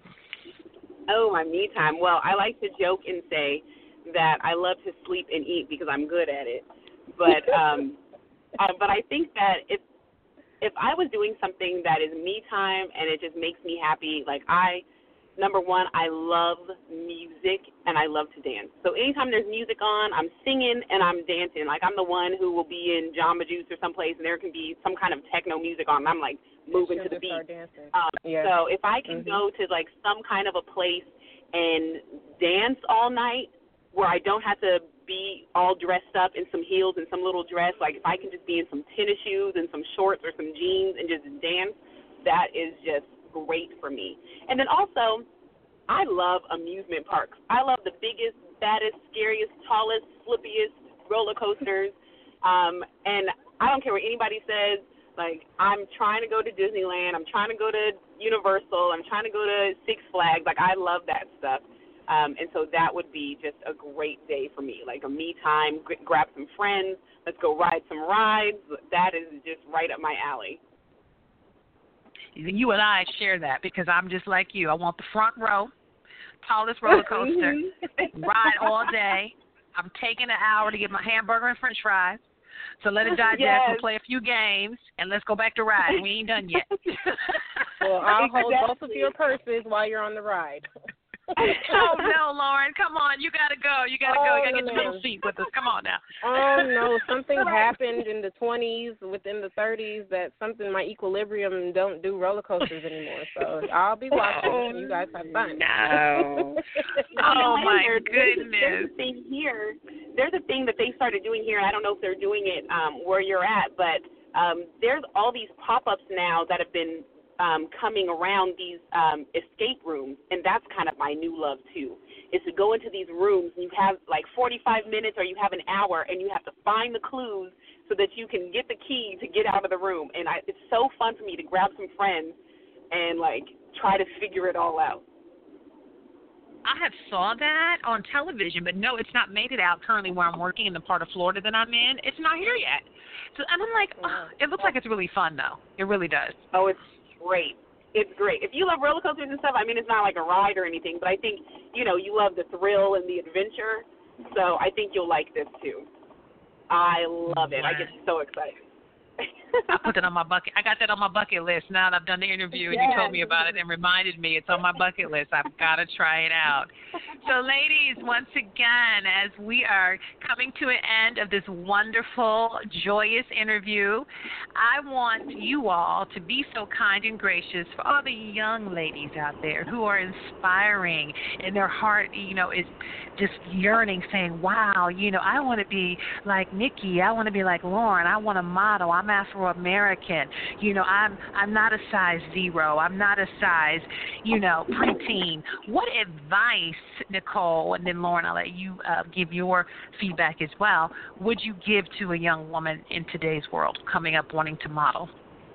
Oh, my me time. Well, I like to joke and say that I love to sleep and eat because I'm good at it. But um, uh, but I think that if if I was doing something that is me time and it just makes me happy, like I, number one, I love music and I love to dance. So anytime there's music on, I'm singing and I'm dancing. Like I'm the one who will be in Jamba Juice or someplace and there can be some kind of techno music on and I'm like moving to the beat. Um, yeah. So if I can mm-hmm. go to like some kind of a place and dance all night where I don't have to be all dressed up in some heels and some little dress, like if I can just be in some tennis shoes and some shorts or some jeans and just dance, that is just great for me. And then also, I love amusement parks. I love the biggest, baddest, scariest, tallest, slippiest roller coasters. Um, and I don't care what anybody says. Like, I'm trying to go to Disneyland. I'm trying to go to Universal. I'm trying to go to Six Flags. Like, I love that stuff. Um, and so that would be just a great day for me, like a me time, g- grab some friends, let's go ride some rides. That is just right up my alley. You and I share that because I'm just like you. I want the front row, tallest roller coaster, ride all day. I'm taking an hour to get my hamburger and french fries. So let it digest. Yes. We'll play a few games, and let's go back to riding. We ain't done yet. Well, I'll hold Exactly. both of your purses while you're on the ride. Oh, no, Lauren. Come on. You got to go. You got to go. Oh, You got to no, get your no. middle seat with us. Come on now. Oh, no. Something happened in the twenties, within the thirties, that something, my equilibrium don't do roller coasters anymore. So I'll be watching. You guys have fun. No. On Oh, the my Lanyard, there's a- goodness. There's a thing here. There's a thing that they started doing here, and I don't know if they're doing it um, where you're at, but um, there's all these pop-ups now that have been um, coming around these um, escape rooms, and that's kind of my new love, too, is to go into these rooms, and you have like forty-five minutes or you have an hour, and you have to find the clues so that you can get the key to get out of the room. And I, it's so fun for me to grab some friends and, like, try to figure it all out. I have saw that on television, but no, it's not made it out currently where I'm working in the part of Florida that I'm in. It's not here yet. So, and I'm like, oh, it looks like it's really fun, though. It really does. Oh, it's great. It's great. If you love roller coasters and stuff, I mean, it's not like a ride or anything, but I think, you know, you love the thrill and the adventure, so I think you'll like this, too. I love it. I get so excited. I put that on my bucket. I got that on my bucket list now that I've done the interview and Yes. you told me about it and reminded me it's on my bucket list. I've got to try it out. So, ladies, once again, as we are coming to an end of this wonderful, joyous interview, I want you all to be so kind and gracious for all the young ladies out there who are inspiring and their heart, you know, is just yearning, saying, wow, you know, I want to be like Nikki. I want to be like Lauren. I want to model. I'm Afro-American. You know, I'm I'm not a size zero. I'm not a size, you know, preteen. What advice, Nicole, and then Lauren, I'll let you uh, give your feedback as well, would you give to a young woman in today's world coming up wanting to model?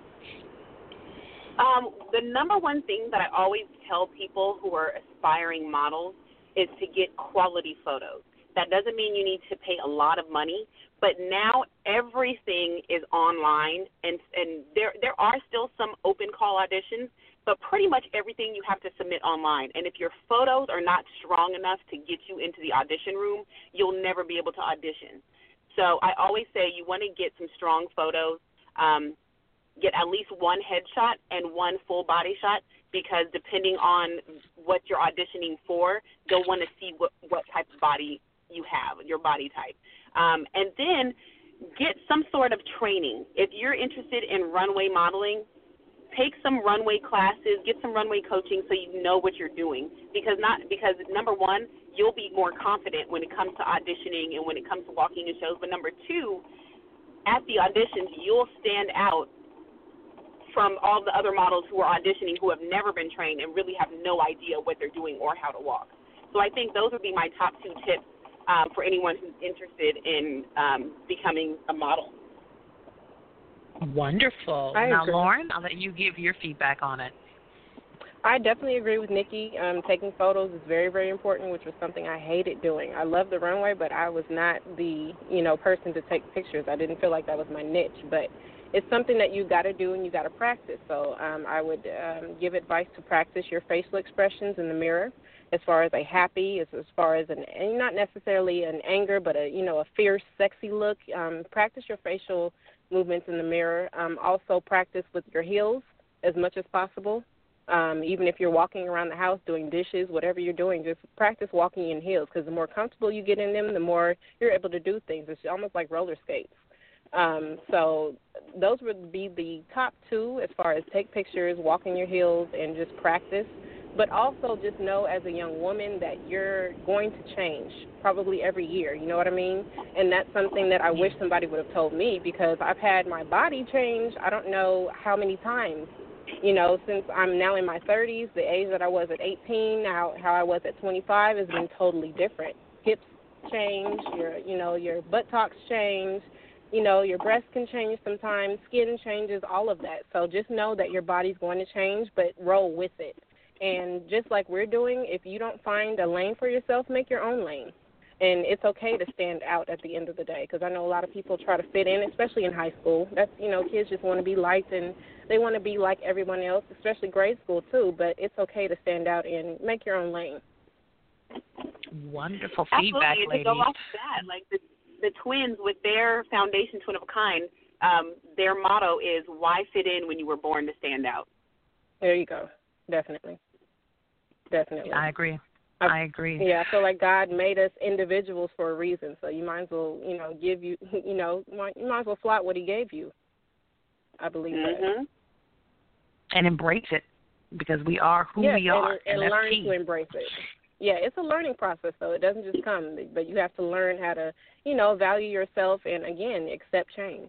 Um, the number one thing that I always tell people who are aspiring models is to get quality photos. That doesn't mean you need to pay a lot of money, but now everything is online, and and there there are still some open call auditions, but pretty much everything you have to submit online. And if your photos are not strong enough to get you into the audition room, you'll never be able to audition. So I always say you want to get some strong photos, um, get at least one headshot and one full body shot, because depending on what you're auditioning for, they'll want to see what, what type of body you have, your body type. Um, and then get some sort of training. If you're interested in runway modeling, take some runway classes, get some runway coaching so you know what you're doing. Because not because number one, you'll be more confident when it comes to auditioning and when it comes to walking in shows. But number two, at the auditions, you'll stand out from all the other models who are auditioning who have never been trained and really have no idea what they're doing or how to walk. So I think those would be my top two tips um, for anyone who's interested in um, becoming a model. Wonderful. I Now, agree. Lauren, I'll let you give your feedback on it. I definitely agree with Nikki. Um, taking photos is very, very important, which was something I hated doing. I love the runway, but I was not the, you know, person to take pictures. I didn't feel like that was my niche, but it's something that you got to do and you got to practice. So um, I would um, give advice to practice your facial expressions in the mirror, as far as a happy, as, as far as an, and not necessarily an anger, but a, you know, a fierce, sexy look. Um, practice your facial movements in the mirror. Um, also practice with your heels as much as possible. Um, even if you're walking around the house doing dishes, whatever you're doing, just practice walking in heels, because the more comfortable you get in them, the more you're able to do things. It's almost like roller skates. Um, so those would be the top two as far as take pictures, walk in your heels, and just practice. But also just know as a young woman that you're going to change probably every year, you know what I mean? And that's something that I wish somebody would have told me, because I've had my body change I don't know how many times. You know, since I'm now in my thirties, the age that I was at eighteen, how how I was at twenty-five has been totally different. Hips change, your you know, your buttocks change, you know, your breasts can change sometimes, skin changes, all of that. So just know that your body's going to change, but roll with it. And just like we're doing, if you don't find a lane for yourself, make your own lane. And it's okay to stand out at the end of the day, because I know a lot of people try to fit in, especially in high school. That's, you know, kids just want to be liked and they want to be like everyone else, especially grade school too. But it's okay to stand out and make your own lane. Wonderful Absolutely. feedback, And ladies. to go off that, like the, the twins with their foundation, Twin of a Kind, um, their motto is, why fit in when you were born to stand out? There you go. Definitely. Definitely. I agree. I, I agree. Yeah, I feel like God made us individuals for a reason. So you might as well, you know, give you, you know, might, you might as well flout what He gave you. I believe mm-hmm. that. And embrace it, because we are who yes, we are, and, and and learn that's key. to embrace it. Yeah, it's a learning process, though. It doesn't just come, but you have to learn how to, you know, value yourself and, again, accept change.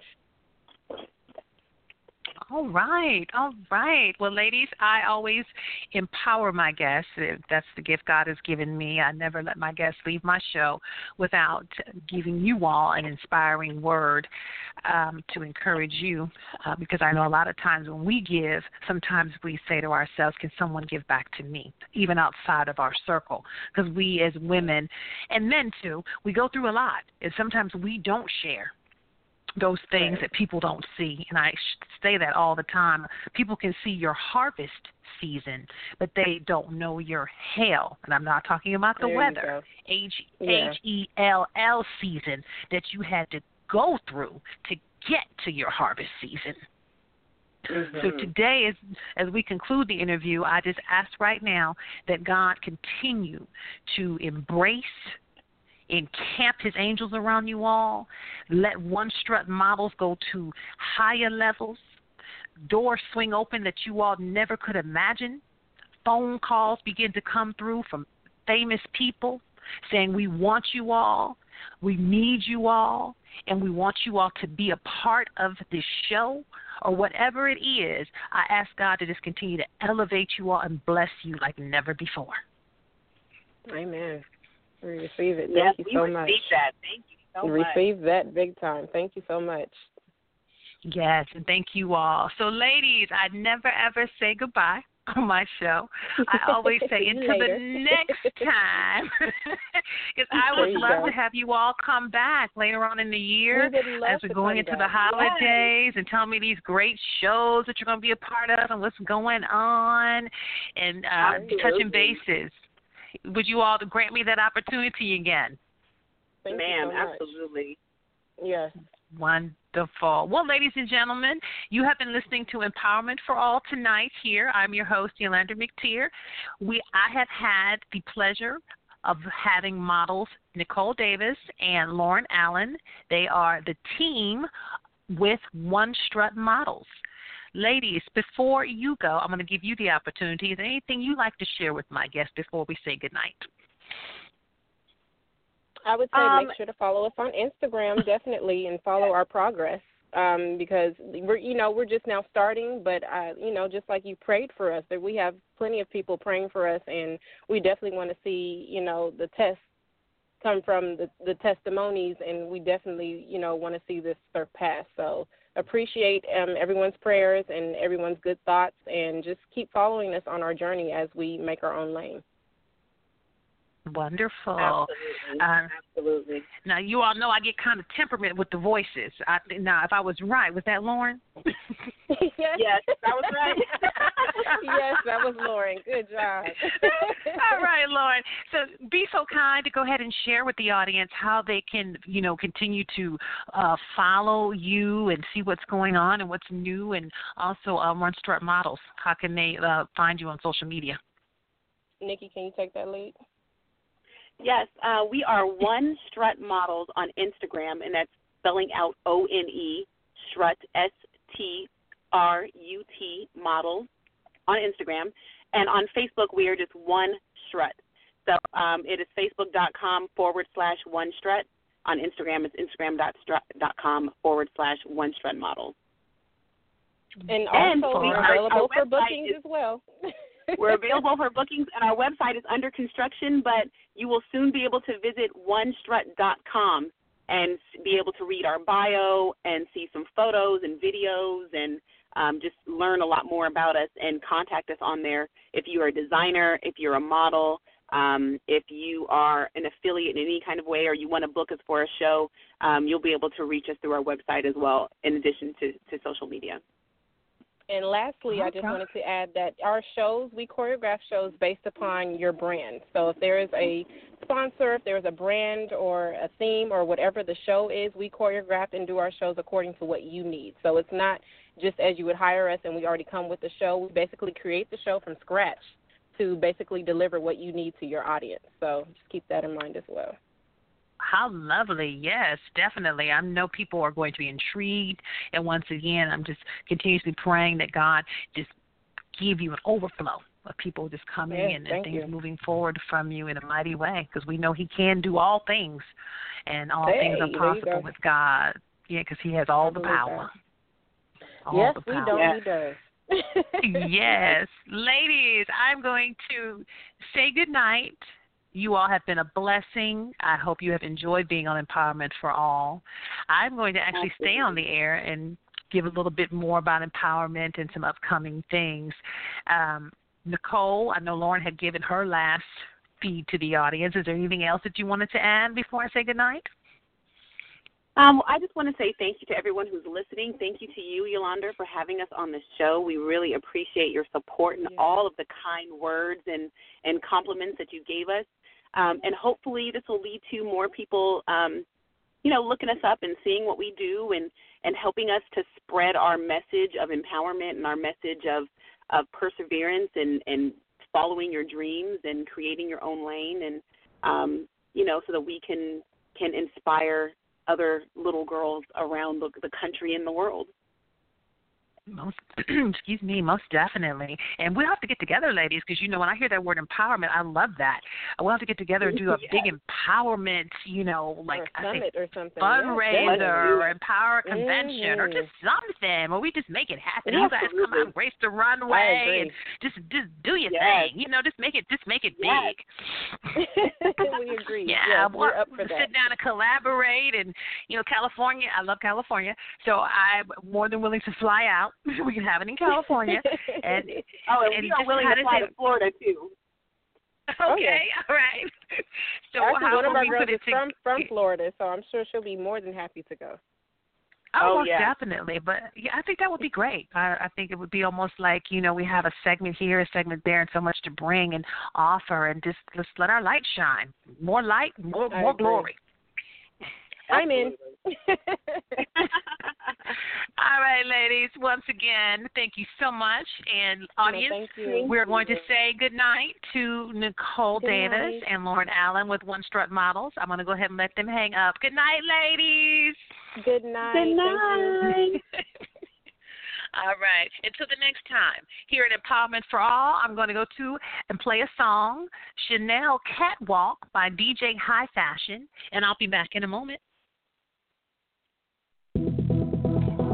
All right, all right. Well, ladies, I always empower my guests. That's the gift God has given me. I never let my guests leave my show without giving you all an inspiring word um, to encourage you, uh, because I know a lot of times when we give, sometimes we say to ourselves, can someone give back to me, even outside of our circle? Because we as women, and men too, we go through a lot, and sometimes we don't share those things that people don't see. And I say that all the time. People can see your harvest season, but they don't know your hell. And I'm not talking about the There weather. H yeah. H E L L season that you had to go through to get to your harvest season. Mm-hmm. So today, as, as we conclude the interview, I just ask right now that God continue to embrace, encamp His angels around you all. Let One Strut models go to higher levels. Doors swing open that you all never could imagine. Phone calls begin to come through from famous people saying, we want you all, we need you all, and we want you all to be a part of this show, or whatever it is. I ask God to just continue to elevate you all and bless you like never before. Amen. We receive it. Thank Yes, you we so receive much. that. Thank you so we much. Receive that big time. Thank you so much. Yes, and thank you all. So, ladies, I never, ever say goodbye on my show. I always say until Later. the next time, because I There would you love go. to have you all come back later on in the year We would love as we're to going come into the back. holidays and tell me these great shows that you're going to be a part of and what's going on, and uh, touching bases. Would you all grant me that opportunity again? Thank Ma'am, you so much. absolutely. Yes. Wonderful. Well, ladies and gentlemen, you have been listening to Empowerment for All tonight here. I'm your host, Yolanda McTeer. We, I have had the pleasure of having models Nicole Davis and Lauren Allen. They are the team with One Strut Models. Ladies, before you go, I'm going to give you the opportunity. Is there anything you'd like to share with my guests before we say goodnight? I would say Um, make sure to follow us on Instagram, definitely, and follow our progress. um, because we're, you know, we're just now starting. But uh, you know, just like you prayed for us, that we have plenty of people praying for us, and we definitely want to see, you know, the test come from the, the testimonies, and we definitely, you know, want to see this surpass. So appreciate um, everyone's prayers and everyone's good thoughts, and just keep following us on our journey as we make our own lane. Wonderful. Absolutely. Um, Absolutely. Now, you all know I get kind of temperament with the voices. I, now, if I was right, was that Lauren? yes. Yes, that was right. Yes, that was Lauren. Good job. All right, Lauren. So be so kind to go ahead and share with the audience how they can, you know, continue to uh, follow you and see what's going on and what's new, and also uh, One Strut Models. How can they uh, find you on social media? Nikki, can you take that lead? Yes, uh, we are One Strut Models on Instagram, and that's spelling out O N E, Strut, S T R U T, Models on Instagram. And on Facebook, we are just One Strut. So um, it is facebook.com forward slash One Strut. On Instagram, it's instagram.com forward slash One Strut Models. And And also, we we're are- available our for website bookings is- as well. We're available for bookings, and our website is under construction, but you will soon be able to visit one strut dot com and be able to read our bio and see some photos and videos and um, just learn a lot more about us, and contact us on there if you are a designer, if you're a model, um, if you are an affiliate in any kind of way, or you want to book us for a show. Um, you'll be able to reach us through our website as well, in addition to, to social media. And lastly, I just wanted to add that our shows, we choreograph shows based upon your brand. So if there is a sponsor, if there is a brand or a theme or whatever the show is, we choreograph and do our shows according to what you need. So it's not just as you would hire us and we already come with the show. We basically create the show from scratch to basically deliver what you need to your audience. So just keep that in mind as well. How lovely. Yes, definitely. I know people are going to be intrigued. And once again, I'm just continuously praying that God just give you an overflow of people just coming yes, in and things you. moving forward from you in a mighty way, because we know he can do all things, and all hey, things are possible with God. Yeah, because he has all the power. All yes, the we power. don't. Yes. He does. Yes. Ladies, I'm going to say goodnight. You all have been a blessing. I hope you have enjoyed being on Empowerment for All. I'm going to actually Absolutely. stay on the air and give a little bit more about empowerment and some upcoming things. Um, Nicole, I know Lauren had given her last feed to the audience. Is there anything else that you wanted to add before I say goodnight? Um, I just want to say thank you to everyone who's listening. Thank you to you, Yolanda, for having us on the show. We really appreciate your support and yeah. all of the kind words and, and compliments that you gave us. Um, and hopefully this will lead to more people, um, you know, looking us up and seeing what we do, and, and helping us to spread our message of empowerment and our message of, of perseverance and, and following your dreams and creating your own lane, and, um, you know, so that we can, can inspire other little girls around the, the country and the world. Most, excuse me, most definitely. And we'll have to get together, ladies, because, you know, when I hear that word empowerment, I love that. We'll have to get together and do a yes. big empowerment, you know, like or I summit think or something. fundraiser Yes, or empower convention mm-hmm. or just something, or we just make it happen. Yeah, You guys come out and grace the runway and just just do your yes. thing. You know, just make it just make it Yes. big. we agree. Yeah, yes, we're we're up for that. sit down and collaborate, and you know, California. I love California, so I'm more than willing to fly out. We can have it in California, and oh, and, and we are just willing how to to fly say- to Florida too. Okay, Oh, yeah. all right. So Actually, how one of will our we girls put it is from, to- from Florida, so I'm sure she'll be more than happy to go. Oh, Oh, most yeah. definitely. But yeah, I think that would be great. I, I think it would be almost like, you know, we have a segment here, a segment there, and so much to bring and offer, and just just let our light shine. More light, more I more agree. glory. I'm in. All right, ladies. Once again, thank you so much. And audience, thank you. we're going to say good night to Nicole Good Davis night. and Lauren Allen with One Strut Models. I'm going to go ahead and let them hang up. Good night, ladies. Good night. Good Thank you. night. All right. Until the next time, here at Empowerment for All, I'm going to go to and play a song, Chanel Catwalk by D J High Fashion, and I'll be back in a moment.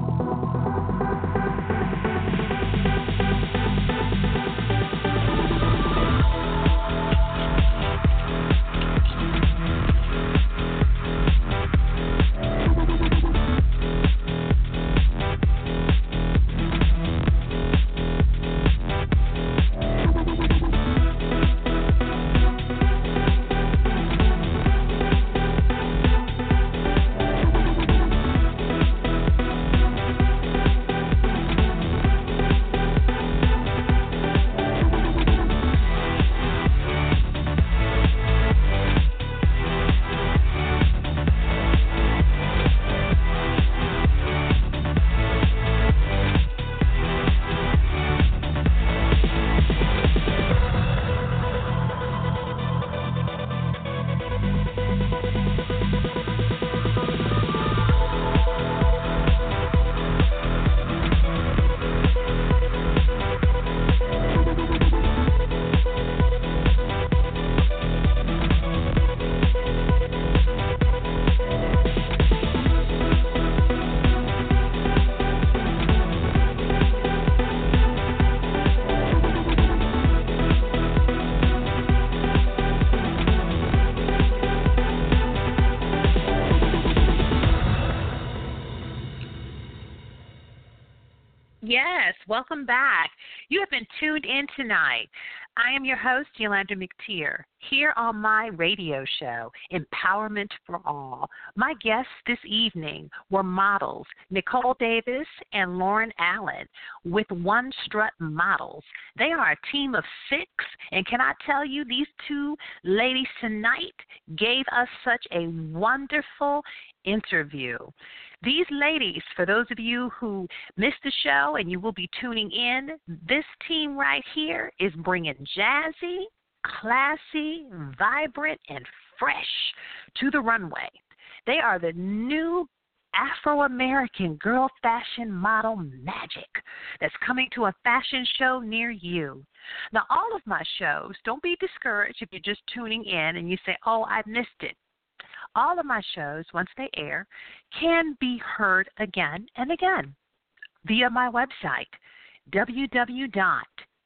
Yes, welcome back. You have been tuned in tonight. I am your host, Yolanda McTier, here on my radio show, Empowerment for All. My guests this evening were models Nicole Davis and Lauren Allen with One Strut Models. They are a team of six, and can I tell you, these two ladies tonight gave us such a wonderful interview. These ladies, for those of you who missed the show and you will be tuning in, this team right here is bringing jazzy, classy, vibrant, and fresh to the runway. They are the new Afro-American girl fashion model magic that's coming to a fashion show near you. Now, all of my shows, don't be discouraged if you're just tuning in and you say, oh, I missed it. All of my shows, once they air, can be heard again and again via my website, w w w dot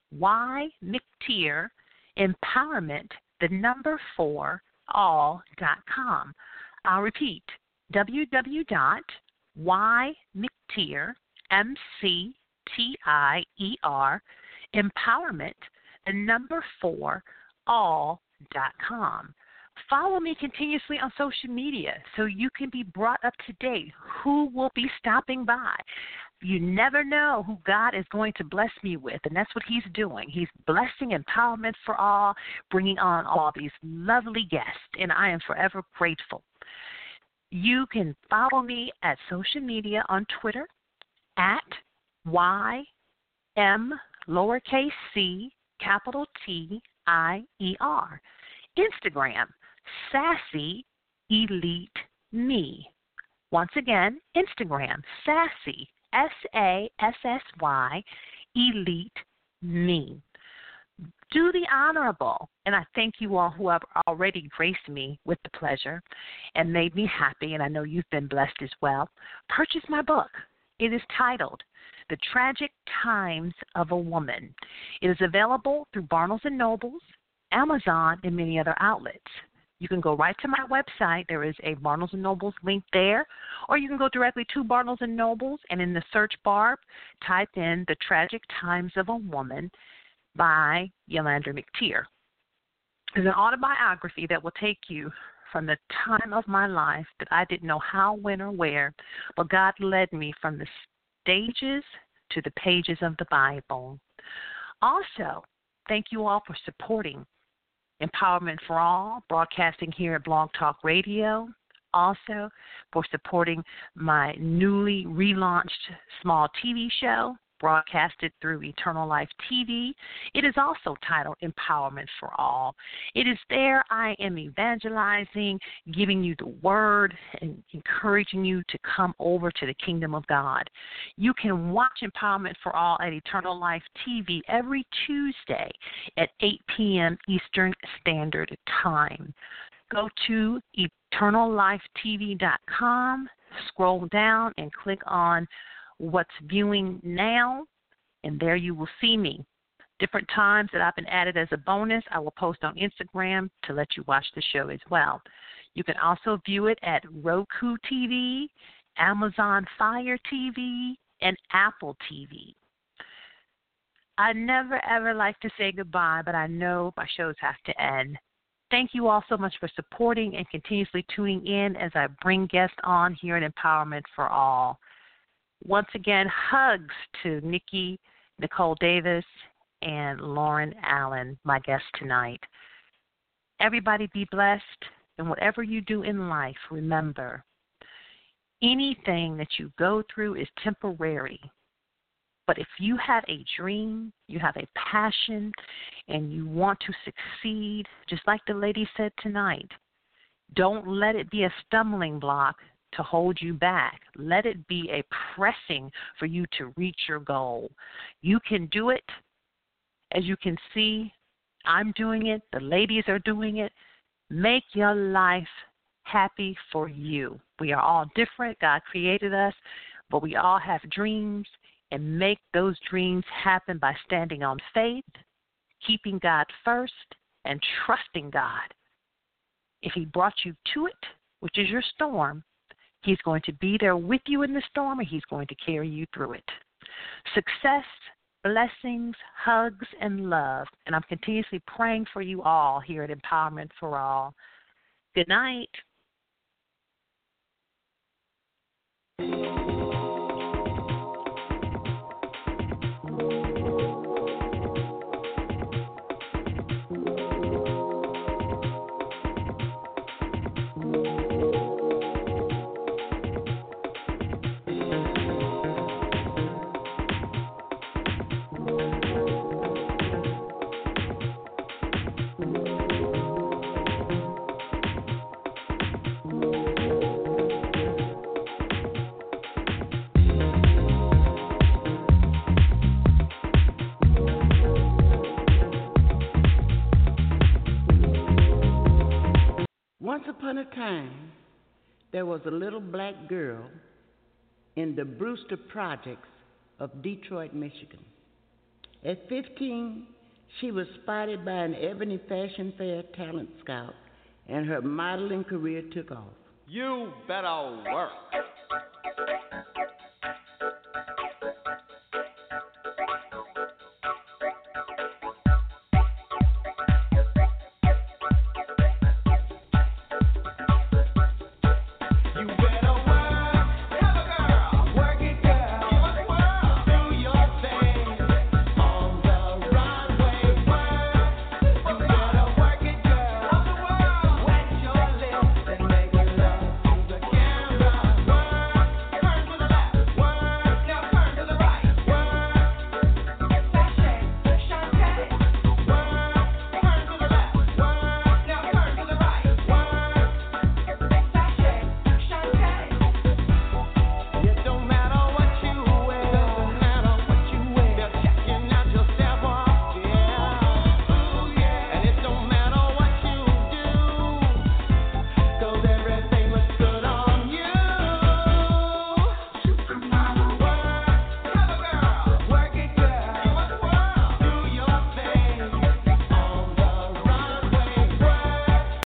y mctier empowerment, the number four, all dot com. I'll repeat, w w w dot y mctier, M C T I E R, empowerment, the number four, all dot com. Follow me continuously on social media so you can be brought up to date. Who will be stopping by? You never know who God is going to bless me with, and that's what he's doing. He's blessing Empowerment for All, bringing on all these lovely guests, and I am forever grateful. You can follow me at social media on Twitter at Y M lowercase c capital T I E R. Instagram, Sassy Elite Me. Once again, Instagram, Sassy, S A S S Y, Elite Me. Do the honorable, and I thank you all who have already graced me with the pleasure and made me happy, and I know you've been blessed as well. Purchase my book. It is titled The Tragic Times of a Woman. It is available through Barnes and Nobles, Amazon, and many other outlets. You can go right to my website. There is a Barnes and Nobles link there, or you can go directly to Barnes and Nobles, and in the search bar, type in The Tragic Times of a Woman by Yolanda McTier. It's an autobiography that will take you from the time of my life that I didn't know how, when, or where, but God led me from the stages to the pages of the Bible. Also, thank you all for supporting Empowerment for All, broadcasting here at Blog Talk Radio. Also, for supporting my newly relaunched small T V show, broadcasted through Eternal Life T V. It is also titled Empowerment for All. It is there I am evangelizing, giving you the word, and encouraging you to come over to the kingdom of God. You can watch Empowerment for All at Eternal Life T V every Tuesday at eight p.m. Eastern Standard Time. Go to eternal life t v dot com, scroll down, and click on What's Viewing Now, and there you will see me. Different times that I've been added as a bonus, I will post on Instagram to let you watch the show as well. You can also view it at Roku T V, Amazon Fire T V, and Apple T V. I never ever like to say goodbye, but I know my shows have to end. Thank you all so much for supporting and continuously tuning in as I bring guests on here at Empowerment for All. Once again, hugs to Nikki, Nicole Davis, and Lauren Allen, my guests tonight. Everybody be blessed, and whatever you do in life, remember, anything that you go through is temporary. But if you have a dream, you have a passion, and you want to succeed, just like the lady said tonight, don't let it be a stumbling block to hold you back. Let it be a pressing for you to reach your goal. You can do it. As you can see, I'm doing it. The ladies are doing it. Make your life happy for you. We are all different. God created us, but we all have dreams, and make those dreams happen by standing on faith, keeping God first, and trusting God. If he brought you to it, which is your storm, he's going to be there with you in the storm, and he's going to carry you through it. Success, blessings, hugs, and love. And I'm continuously praying for you all here at Empowerment for All. Good night. Once upon a time, there was a little black girl in the Brewster Projects of Detroit, Michigan. At fifteen, she was spotted by an Ebony Fashion Fair talent scout, and her modeling career took off. You better work.